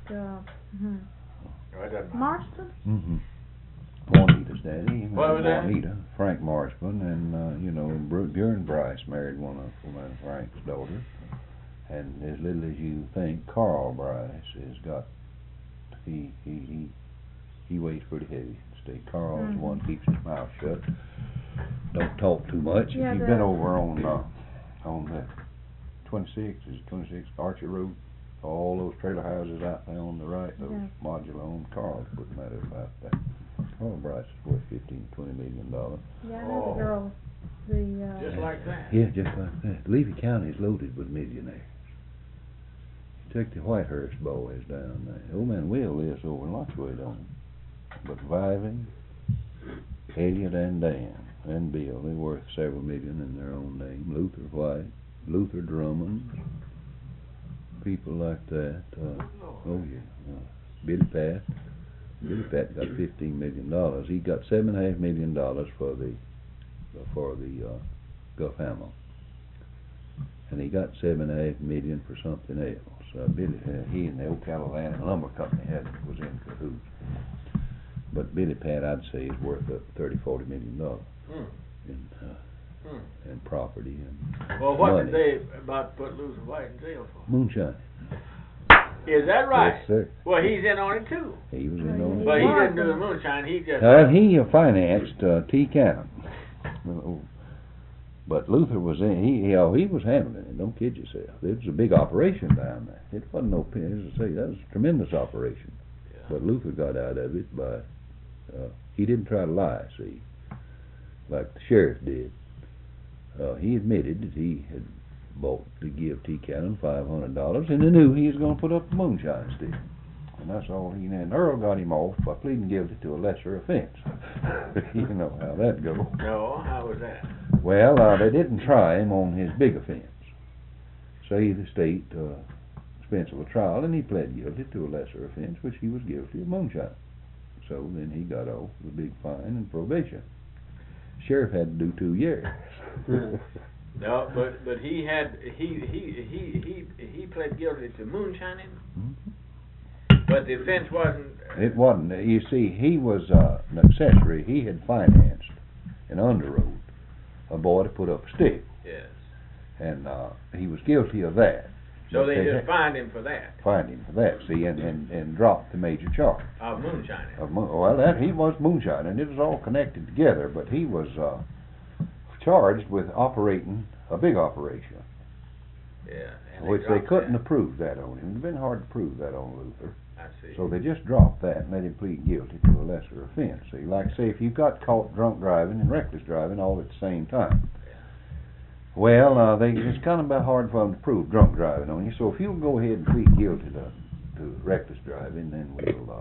S3: Marston?
S4: Mm-hmm. Juanita's daddy.
S2: What was that?
S4: Juanita, Frank Marshman, and Bjorn Bryce married one of Frank's daughters. And as little as you think, Carl Bryce has got. He weighs pretty heavy. Carl is the one who keeps his mouth shut. Don't talk too much.
S3: Yeah,
S4: if you've been over on the 26 Archer Road, all those trailer houses out there on the right, those modular homes, Carl's putting that up out there. Carl Bryce is worth $15-20 million.
S3: Yeah, I know the girl.
S2: Just like that.
S4: Yeah, just like that. Levy County is loaded with millionaires. You take the Whitehurst boys down there. Old man Will lives over in Lotchway, don't he? But Viving, Elliot and Dan and Bill, they're worth several million in their own name. Luther White, Luther Drummond, people like that. Billy Pat. Billy Pat got $15 million. He got $7.5 million for the Guff Hamel, and he got $7.5 million for something else. Billy, he and the Ocala Land and Lumber Company was in cahoots. But Billy Pat, I'd say, is worth up $30-40 million in property and
S2: well, what
S4: money.
S2: did they about put Luther White in jail for?
S4: Moonshine.
S2: Is that right?
S4: Yes, sir.
S2: Well, he's in on it too.
S4: He was in on it.
S2: But he didn't do the moonshine. He just.
S4: He financed T. Cannon. But Luther was in. He was handling it. Don't kid yourself. It was a big operation down there. It wasn't no pin. As I say, that was a tremendous operation. Yeah. But Luther got out of it by. He didn't try to lie. See, like the sheriff did. He admitted that he had bought to give T. Cannon $500, and he knew he was going to put up the moonshine stick. and that's all he did. And Earl got him off by pleading guilty to a lesser offense. You know how that goes.
S2: No, how was that?
S4: Well, they didn't try him on his big offense. Say the state expense of a trial, and he pled guilty to a lesser offense, which he was guilty of moonshine. So then he got off with a big fine and probation. Sheriff had to do 2 years.
S2: No, but he pled guilty to moonshining, but the offense wasn't.
S4: It wasn't. You see, he was an accessory. He had financed and underwrote a boy to put up a stick.
S2: Yes.
S4: And he was guilty of that.
S2: So they just fined him for that.
S4: Fined him for that, see, and dropped the major charge.
S2: Of moonshining.
S4: Well, he was moonshining. It was all connected together, but he was charged with operating a big operation.
S2: Yeah.
S4: Which they couldn't have proved that on him. It would have been hard to prove that on Luther.
S2: I see.
S4: So they just dropped that and let him plead guilty to a lesser offense. See, like say if you got caught drunk driving and reckless driving all at the same time. Well, it's kind of about hard for them to prove drunk driving on you. So if you'll go ahead and plead guilty to reckless driving, then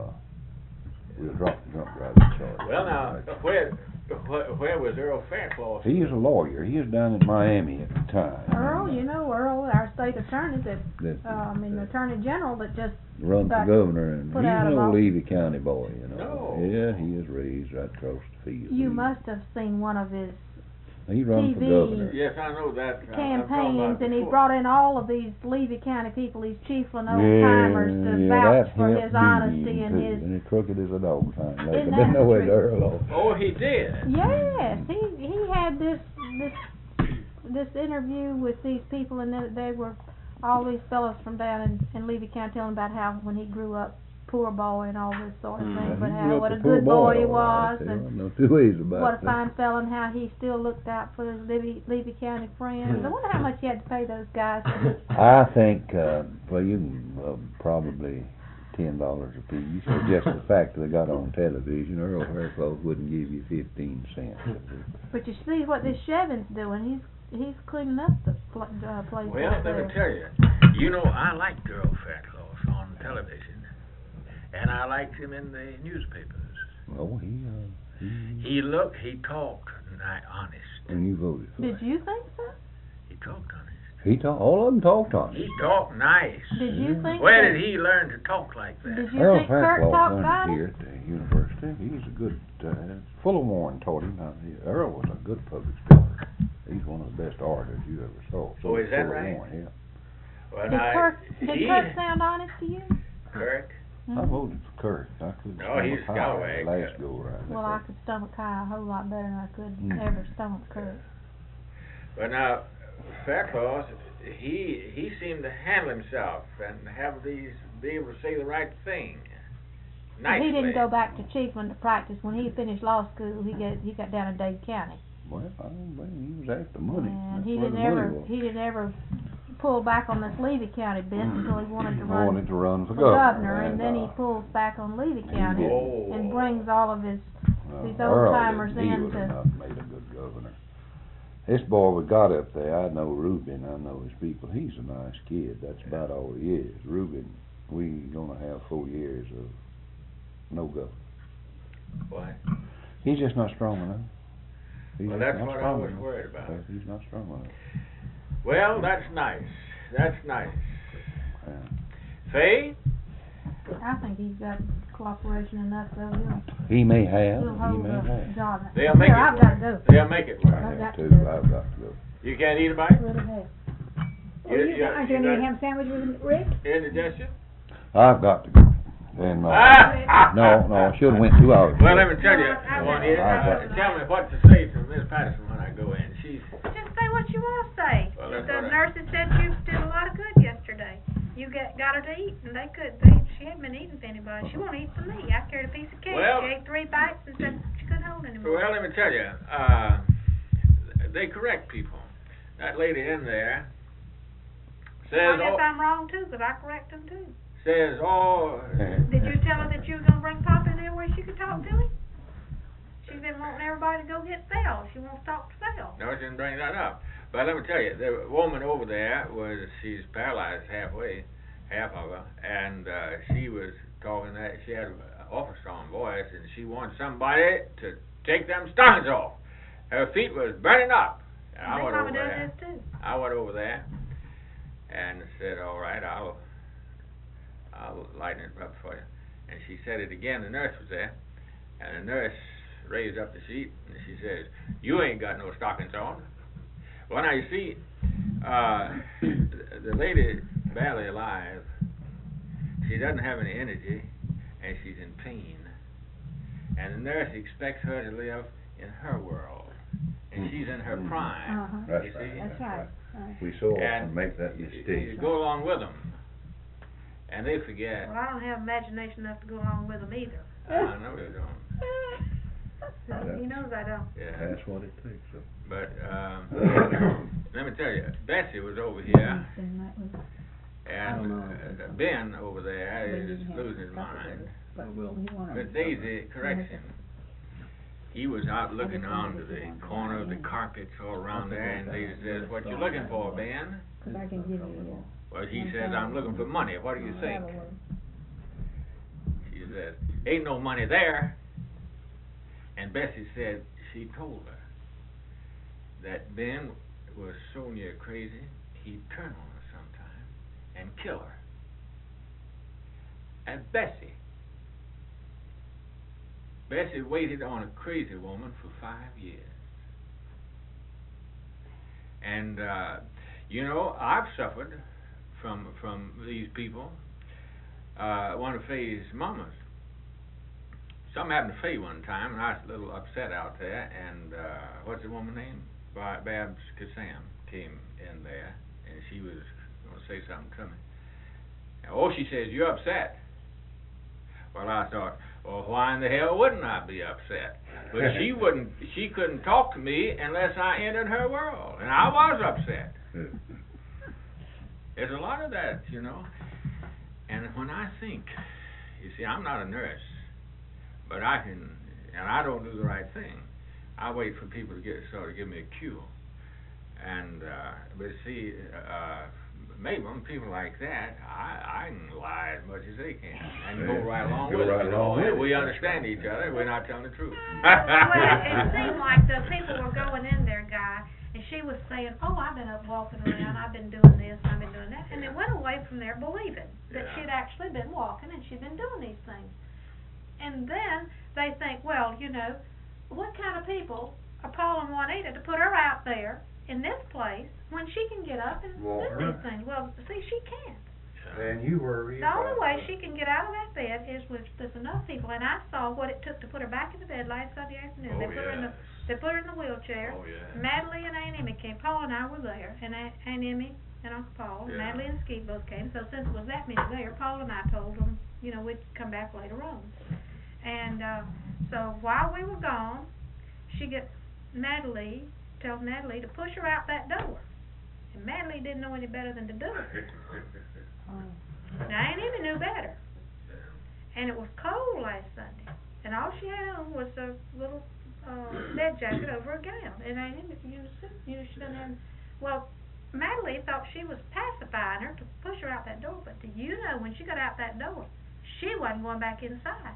S4: we'll drop the drunk driving charge.
S2: Well, now, where was Earl Faircloth?
S4: He was a lawyer. He was down in Miami at the time.
S3: Earl, our state attorney the Attorney General that just
S4: runs the governor, and he's
S3: put out
S4: an
S3: about-
S4: old Levy County boy, you know.
S2: No.
S4: Yeah, he is raised right across the field.
S3: you must have seen one of his
S4: He runs for
S3: TV.
S4: governor.
S2: Yes, I know that. I've
S3: campaigns,
S2: talked about
S3: and he
S2: before.
S3: brought in all of these Levy County people, these Chiefland old-timers to vouch
S4: that
S3: for
S4: helped
S3: his
S4: me
S3: honesty
S4: too,
S3: and his...
S4: and he crooked as a dog sign. Like,
S3: Isn't
S4: I didn't
S3: that
S4: know where
S3: true?
S4: Earl.
S2: Oh, he did.
S3: Yes, he had this interview with these people, and they were all these fellows from down in Levy County telling about how when he grew up, poor boy and all this sort of thing, but how what a good boy he was, and
S4: no two ways about
S3: what a
S4: that.
S3: fine fellow, and how he still looked out for his Levy County friends. I wonder how much he had to pay those guys.
S4: I think, well, you can probably $10 a piece. So just the fact that they got on television, Earl Faircloth wouldn't give you 15 cents.
S3: But you see what this Chevin's doing. He's cleaning up the place.
S2: Well,
S3: out
S2: let
S3: there.
S2: me tell you. You know, I liked Earl Faircloth on television, and I liked him in the newspapers.
S4: Oh,
S2: He talked honest.
S4: And you voted for
S3: Did
S4: him.
S3: you think so?
S2: He talked honest.
S4: All of them talked on
S2: He
S4: it.
S2: talked nice.
S3: Did you think
S2: Where
S3: that?
S2: did he learn to talk like that?
S3: Did you
S4: Earl
S3: think Kurt
S4: Faircloth
S3: talked
S4: learned
S3: about
S4: it
S3: it?
S4: here at the university. He's a good, Fuller Warren taught him. Earl was a good public speaker. He's one of the best orators you ever saw.
S2: Oh, is that
S4: Fuller
S2: right?
S4: Warren, yeah.
S2: Well,
S3: Did Kurt sound honest to you?
S2: Kurt?
S4: I voted for Kurt. I couldn't
S2: No, he's
S4: stomach
S2: scallywag.
S4: High last go around.
S3: Well, I could stomach Kyle a whole lot better than I could ever stomach Kurt.
S2: But now, Faircloth, he seemed to handle himself and be able to say the right thing. Nicely.
S3: He didn't go back to Chiefland to practice. When he finished law school, he got down in Dade County.
S4: Well, I don't blame he was after money.
S3: And
S4: That's
S3: he
S4: where
S3: didn't
S4: the
S3: ever pull back on this Levy County bit until he wanted to run
S4: wanted to run for
S3: for
S4: governor.
S3: governor, and then he pulls back on Levy County
S2: Oh.
S3: and brings all of his these
S4: Earl
S3: old-timers
S4: didn't. He
S3: in
S4: would have
S3: to...
S4: not made a good governor. This boy we got up there, I know Reuben, I know his people. He's a nice kid. That's about all he is. Reuben, we gonna have 4 years of no governor.
S2: Why?
S4: He's just not strong enough. He's
S2: Well,
S4: just
S2: that's
S4: not
S2: what I
S4: strong
S2: was
S4: enough.
S2: worried about.
S4: He's not strong enough.
S2: Well, that's nice. That's nice.
S4: Yeah.
S2: Faye?
S3: I think he's got cooperation enough, though.
S4: He may have.
S3: He'll
S4: He
S3: hold
S4: may
S3: the
S4: have.
S3: job.
S2: They'll make
S3: Here,
S2: it
S3: I've got to go.
S2: They'll make it work.
S4: I
S3: I've got
S4: have
S3: to
S4: to.
S3: go.
S4: I've got to go.
S2: You can't eat a bite?
S3: Really have.
S1: Well, aren't you going to ham sandwich with Rick?
S2: Indigestion?
S4: I've got to go. And no, I should have went 2 hours.
S2: Well, let me tell you, one here, tell me what to say to Miss Patterson when I go in. She's...
S6: Just say what you want to say.
S2: Well, that's
S6: The
S2: what I-
S6: nurses said you did a lot of good yesterday. You got her to eat, and she hadn't been eating for anybody. She won't eat for me. I carried a piece of cake.
S2: Well-
S6: She ate 3 bites and said she couldn't hold anymore.
S2: Well, let me tell you, they correct people. That lady in there
S6: I
S2: says,
S6: guess I'm wrong, too, because I correct them, too.
S2: Did
S6: Did you tell her that you was going to bring Pop in there where she could talk to him? She's been wanting everybody to go get Phil. She wants to talk to Phil.
S2: No, she didn't bring that up. But let me tell you, the woman over there she's paralyzed halfway, half of her, and she was talking that she had an awful strong voice, and she wanted somebody to take them stockings off. Her feet was burning up. And I went over there. I went over there and said, "All right, I'll lighten it up for you." And she said it again. The nurse was there, and the nurse raised up the sheet and she says, "You ain't got no stockings on." Well, now you see, the lady barely alive. She doesn't have any energy, and she's in pain. And the nurse expects her to live in her world, and she's in her prime.
S4: That's
S2: you
S4: right.
S2: see?
S1: That's right.
S4: We so often
S2: And
S4: make that
S2: You
S4: mistake.
S2: go along with them, and they forget.
S6: Well, I don't have imagination enough to go along with them either.
S2: I know you don't.
S6: He knows I don't.
S2: Yeah.
S4: That's what it takes. So.
S2: But let me tell you, Bessie was over here, and Ben over there is losing his mind. But Daisy corrects him. He was out looking onto the corner of the carpets all around there, and Daisy says, "What you looking for, Ben?"
S1: Cause I can give you
S2: Well, he says, "I'm looking for money. What do you think?" She says, "Ain't no money there." And Bessie said she told her that Ben was so near crazy, he'd turn on her sometime and kill her. And Bessie waited on a crazy woman for 5 years. And, you know, I've suffered from these people. One of Faye's mamas. Something happened to Faye one time, and I was a little upset out there, and what's the woman's name? Babs Kassam came in there, and she was going to say something to me. Oh, she says, "You're upset." Well, I thought, well, why in the hell wouldn't I be upset? But she couldn't talk to me unless I entered her world, and I was upset. There's a lot of that, you know. And when I think, you see, I'm not a nurse, but I can, and I don't do the right thing. I wait for people to give me a cue. And, but see, maybe people like that, I can lie as much as they can, and go right along with it, you know, and we understand each other, we're not telling the truth.
S6: Well, it seemed like the people were going in there, Guy, and she was saying, "Oh, I've been up walking around, I've been doing this, I've been doing that," and they went away from there believing that she'd actually been walking and she'd been doing these things. And then they think, well, you know, what kind of people are Paul and Juanita to put her out there in this place when she can get up and do these things? Well, see, she can't.
S5: And you were.
S6: The only way she can get out of that bed is with there's enough people. And I saw what it took to put her back in the bed last Sunday afternoon. They put her in the wheelchair. Madeline and Aunt Emmy came. Paul and I were there, and Aunt Emmy and Uncle Paul, and Madeline and Skeet both came. So since it was that many there, Paul and I told them, you know, we'd come back later on. And so while we were gone, she gets tells Natalie to push her out that door. And Natalie didn't know any better than to do it. Now Aunt Emmy knew better. And it was cold last Sunday. And all she had on was a little bed jacket over her gown. And Aunt Emmy, you know, she doesn't have... Well, Natalie thought she was pacifying her to push her out that door. But do you know, when she got out that door, she wasn't going back inside.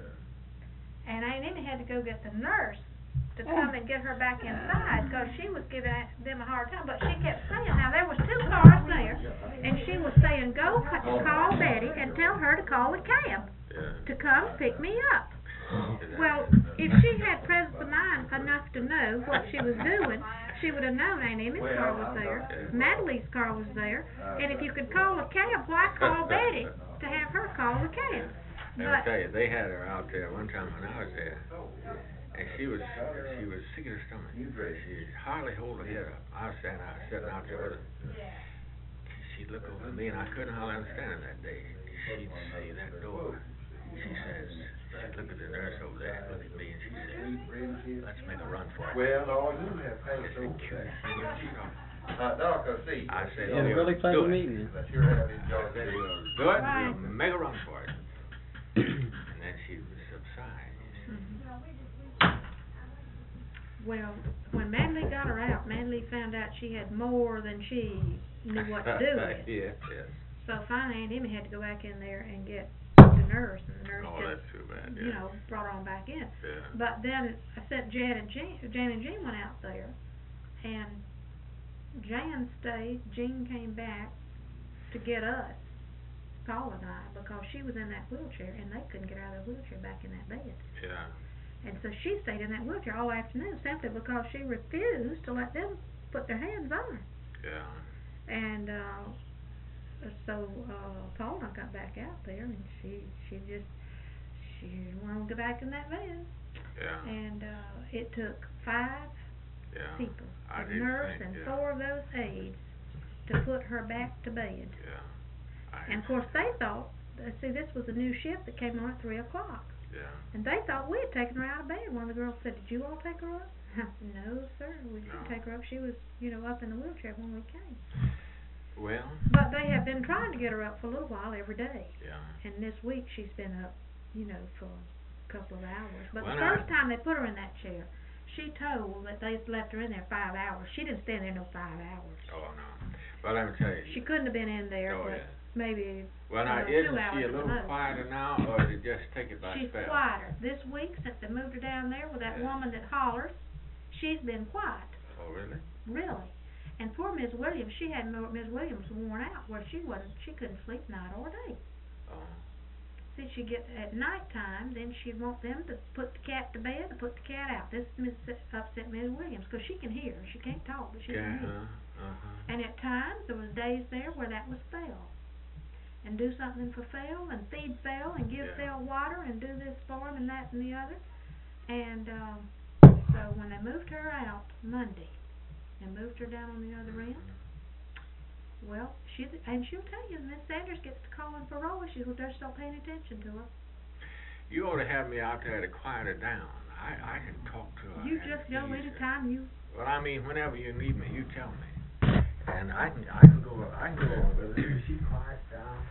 S6: And Aunt Emmy had to go get the nurse to come and get her back inside because she was giving them a hard time. But she kept saying, now there was 2 cars there, and she was saying, go call Betty and tell her to call a cab to come pick me up. Well, if she had presence of mind enough to know what she was doing, she would have known Aunt Emmy's car was there, Natalie's car was there, and if you could call a cab, why call Betty to have her call the cab?
S2: Let me tell you, they had her out there one time when I was there, and she was sick of her stomach. She'd hardly hold her head up. I was sitting out there with her. She'd look over at me, and I couldn't hardly understand her that day. She'd say, that door. She says, she'd look at the nurse over there, look at me, and she said, let's make a run for it.
S7: Well, all you have paid so Doc, I see.
S2: I said,
S5: It was really pleasure meeting you.
S7: That you're having enjoyed
S2: Good,
S7: it.
S6: Right.
S2: we'll make a run for it. And then she would subside.
S6: Well, when Manly got her out, Manly found out she had more than she knew what to do with.
S2: Yes.
S6: So finally Aunt Emmy had to go back in there and get the nurse, and the nurse
S2: that's too bad,
S6: you know, brought her on back in.
S2: Yeah.
S6: But then I said Jan and Jean went out there, and Jan stayed. Jean came back to get us, Paul and I, because she was in that wheelchair, and they couldn't get out of the wheelchair back in that bed.
S2: Yeah.
S6: And so she stayed in that wheelchair all afternoon simply because she refused to let them put their hands on her.
S2: Yeah.
S6: And so Paul and I got back out there, and she didn't want to go back in that bed.
S2: Yeah.
S6: And it took 5 people,
S2: I
S6: a nurse and 4 of those aides, to put her back to bed.
S2: Yeah.
S6: And of course they thought, see, this was a new shift that came on at 3 o'clock.
S2: Yeah.
S6: And they thought we had taken her out of bed. One of the girls said, "Did you all take her up?" I said, "No, sir, we didn't take her up. She was, you know, up in the wheelchair when we came."
S2: Well.
S6: But they have been trying to get her up for a little while every day.
S2: Yeah.
S6: And this week she's been up, you know, for a couple of hours. But
S2: Well,
S6: the first time they put her in that chair, she told that they left her in there 5 hours. She didn't stand there no 5 hours.
S2: Oh no. Well, let me tell you.
S6: She couldn't have been in there, but maybe.
S2: Well, now,
S6: 2
S2: isn't
S6: hours
S2: she a
S6: at the
S2: little
S6: most.
S2: quieter now, or did it just take it by
S6: She's
S2: spell?
S6: quieter. This week, since they moved her down there with that woman that hollers, she's been quiet.
S2: Oh, really?
S6: Really. And poor Miss Williams, Miss Williams worn out where she couldn't sleep night or day.
S2: Oh.
S6: See, she'd get at nighttime, then she'd want them to put the cat to bed and put the cat out. This upset Miss Williams, because she can hear. She can't talk, but she can hear. And at times, there was days there where that was Phil. And do something for Phil, and feed Phil, and give Phil water, and do this for him, and that, and the other. And so when they moved her out Monday, and moved her down on the other end, well, she'll tell you, Miss Sanders gets to calling for Roy, she'll just start paying attention to her.
S2: You ought to have me out there to quiet her down. I can talk to her.
S6: You just go anytime you.
S2: Well, I mean, whenever you need me, you tell me. And I can go over with her. She quiets down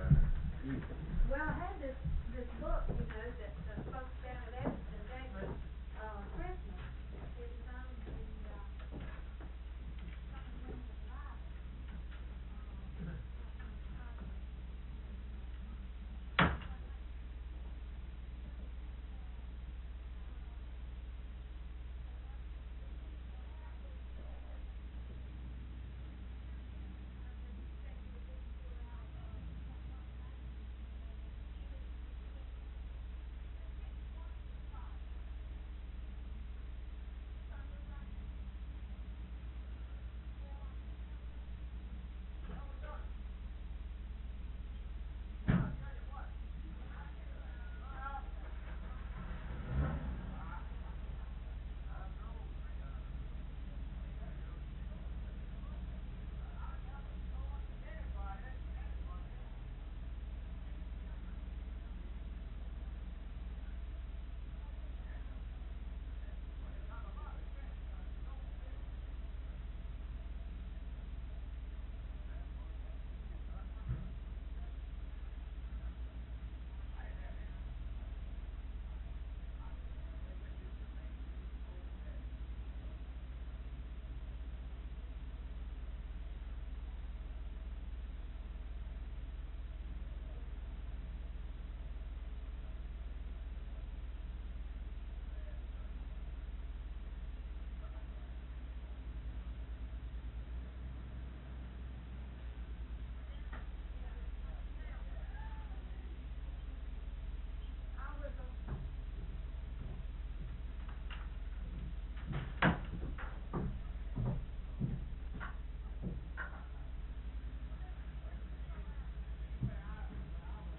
S2: easy.
S6: Well, I had this book, you know, that the folks down at Evanston gave us Christmas. It was on the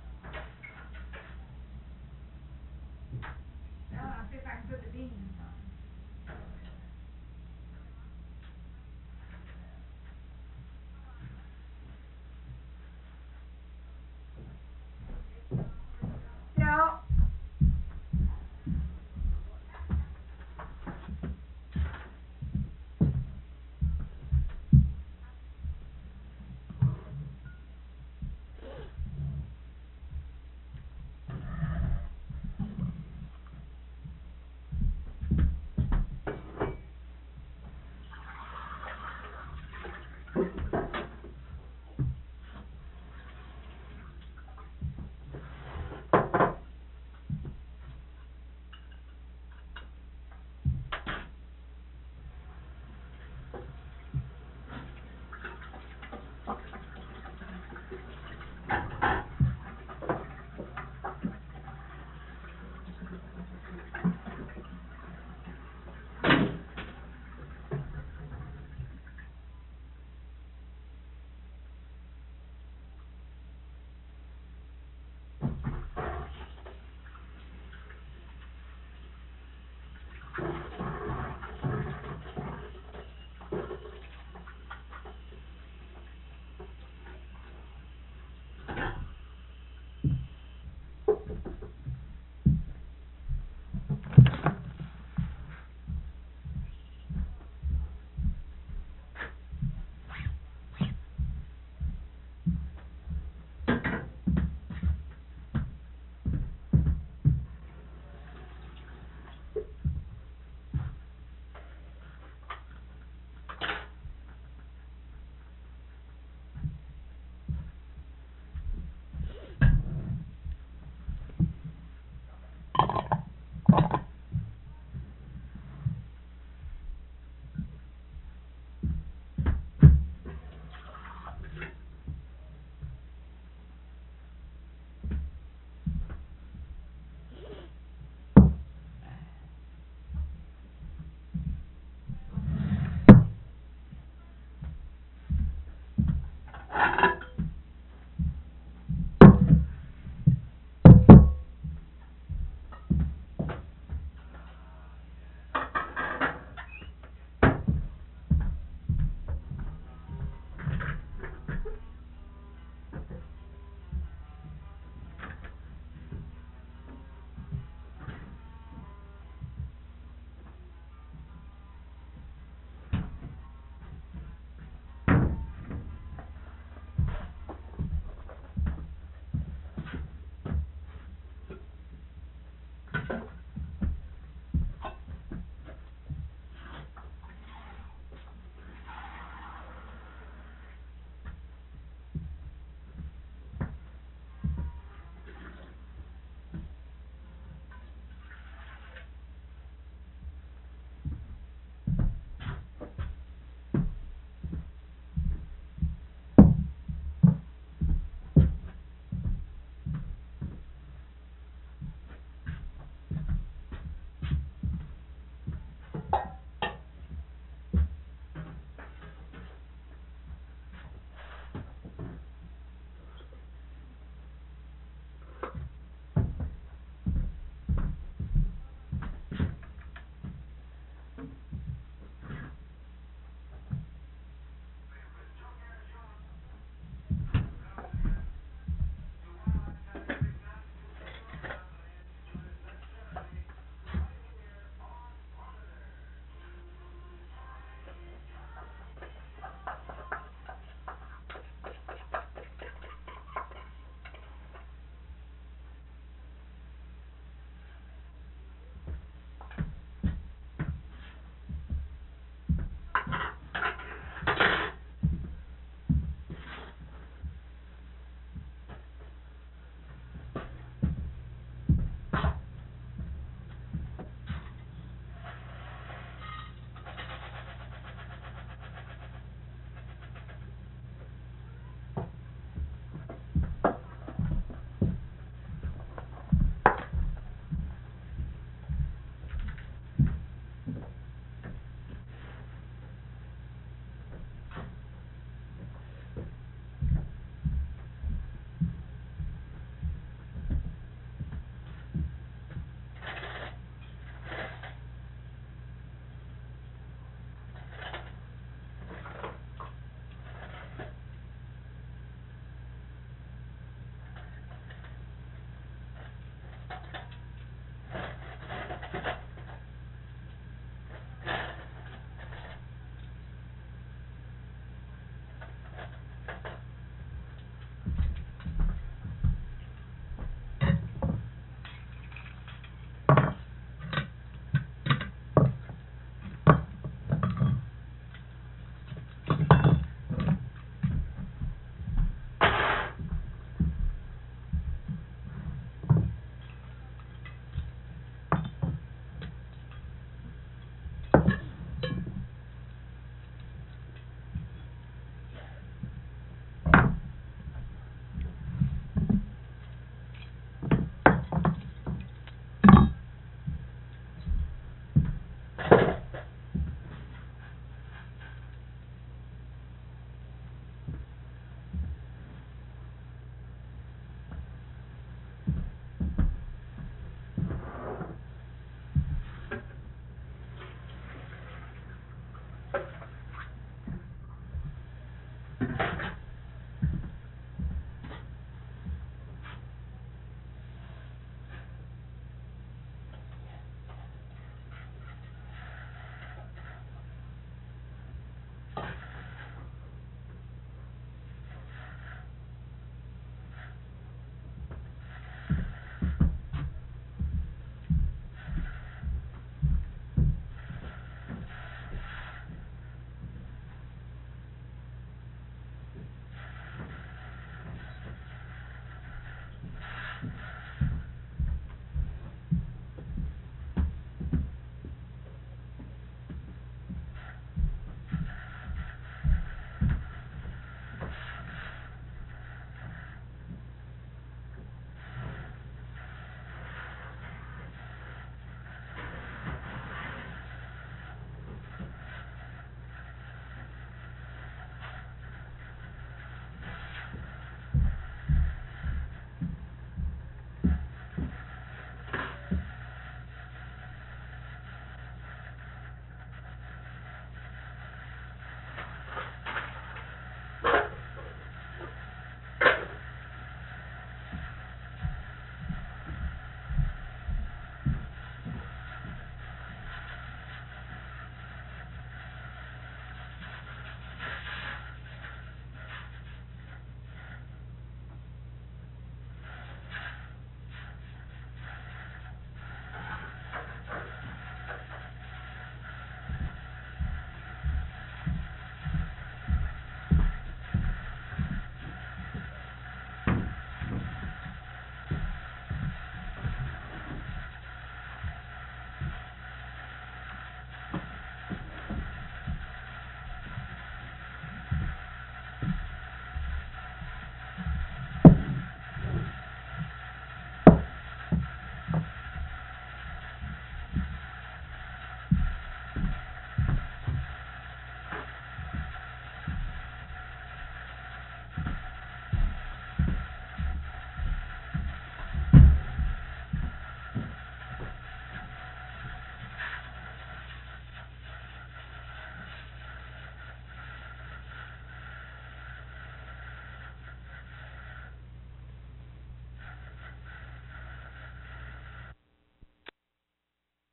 S6: I'll see if I can put the beans on.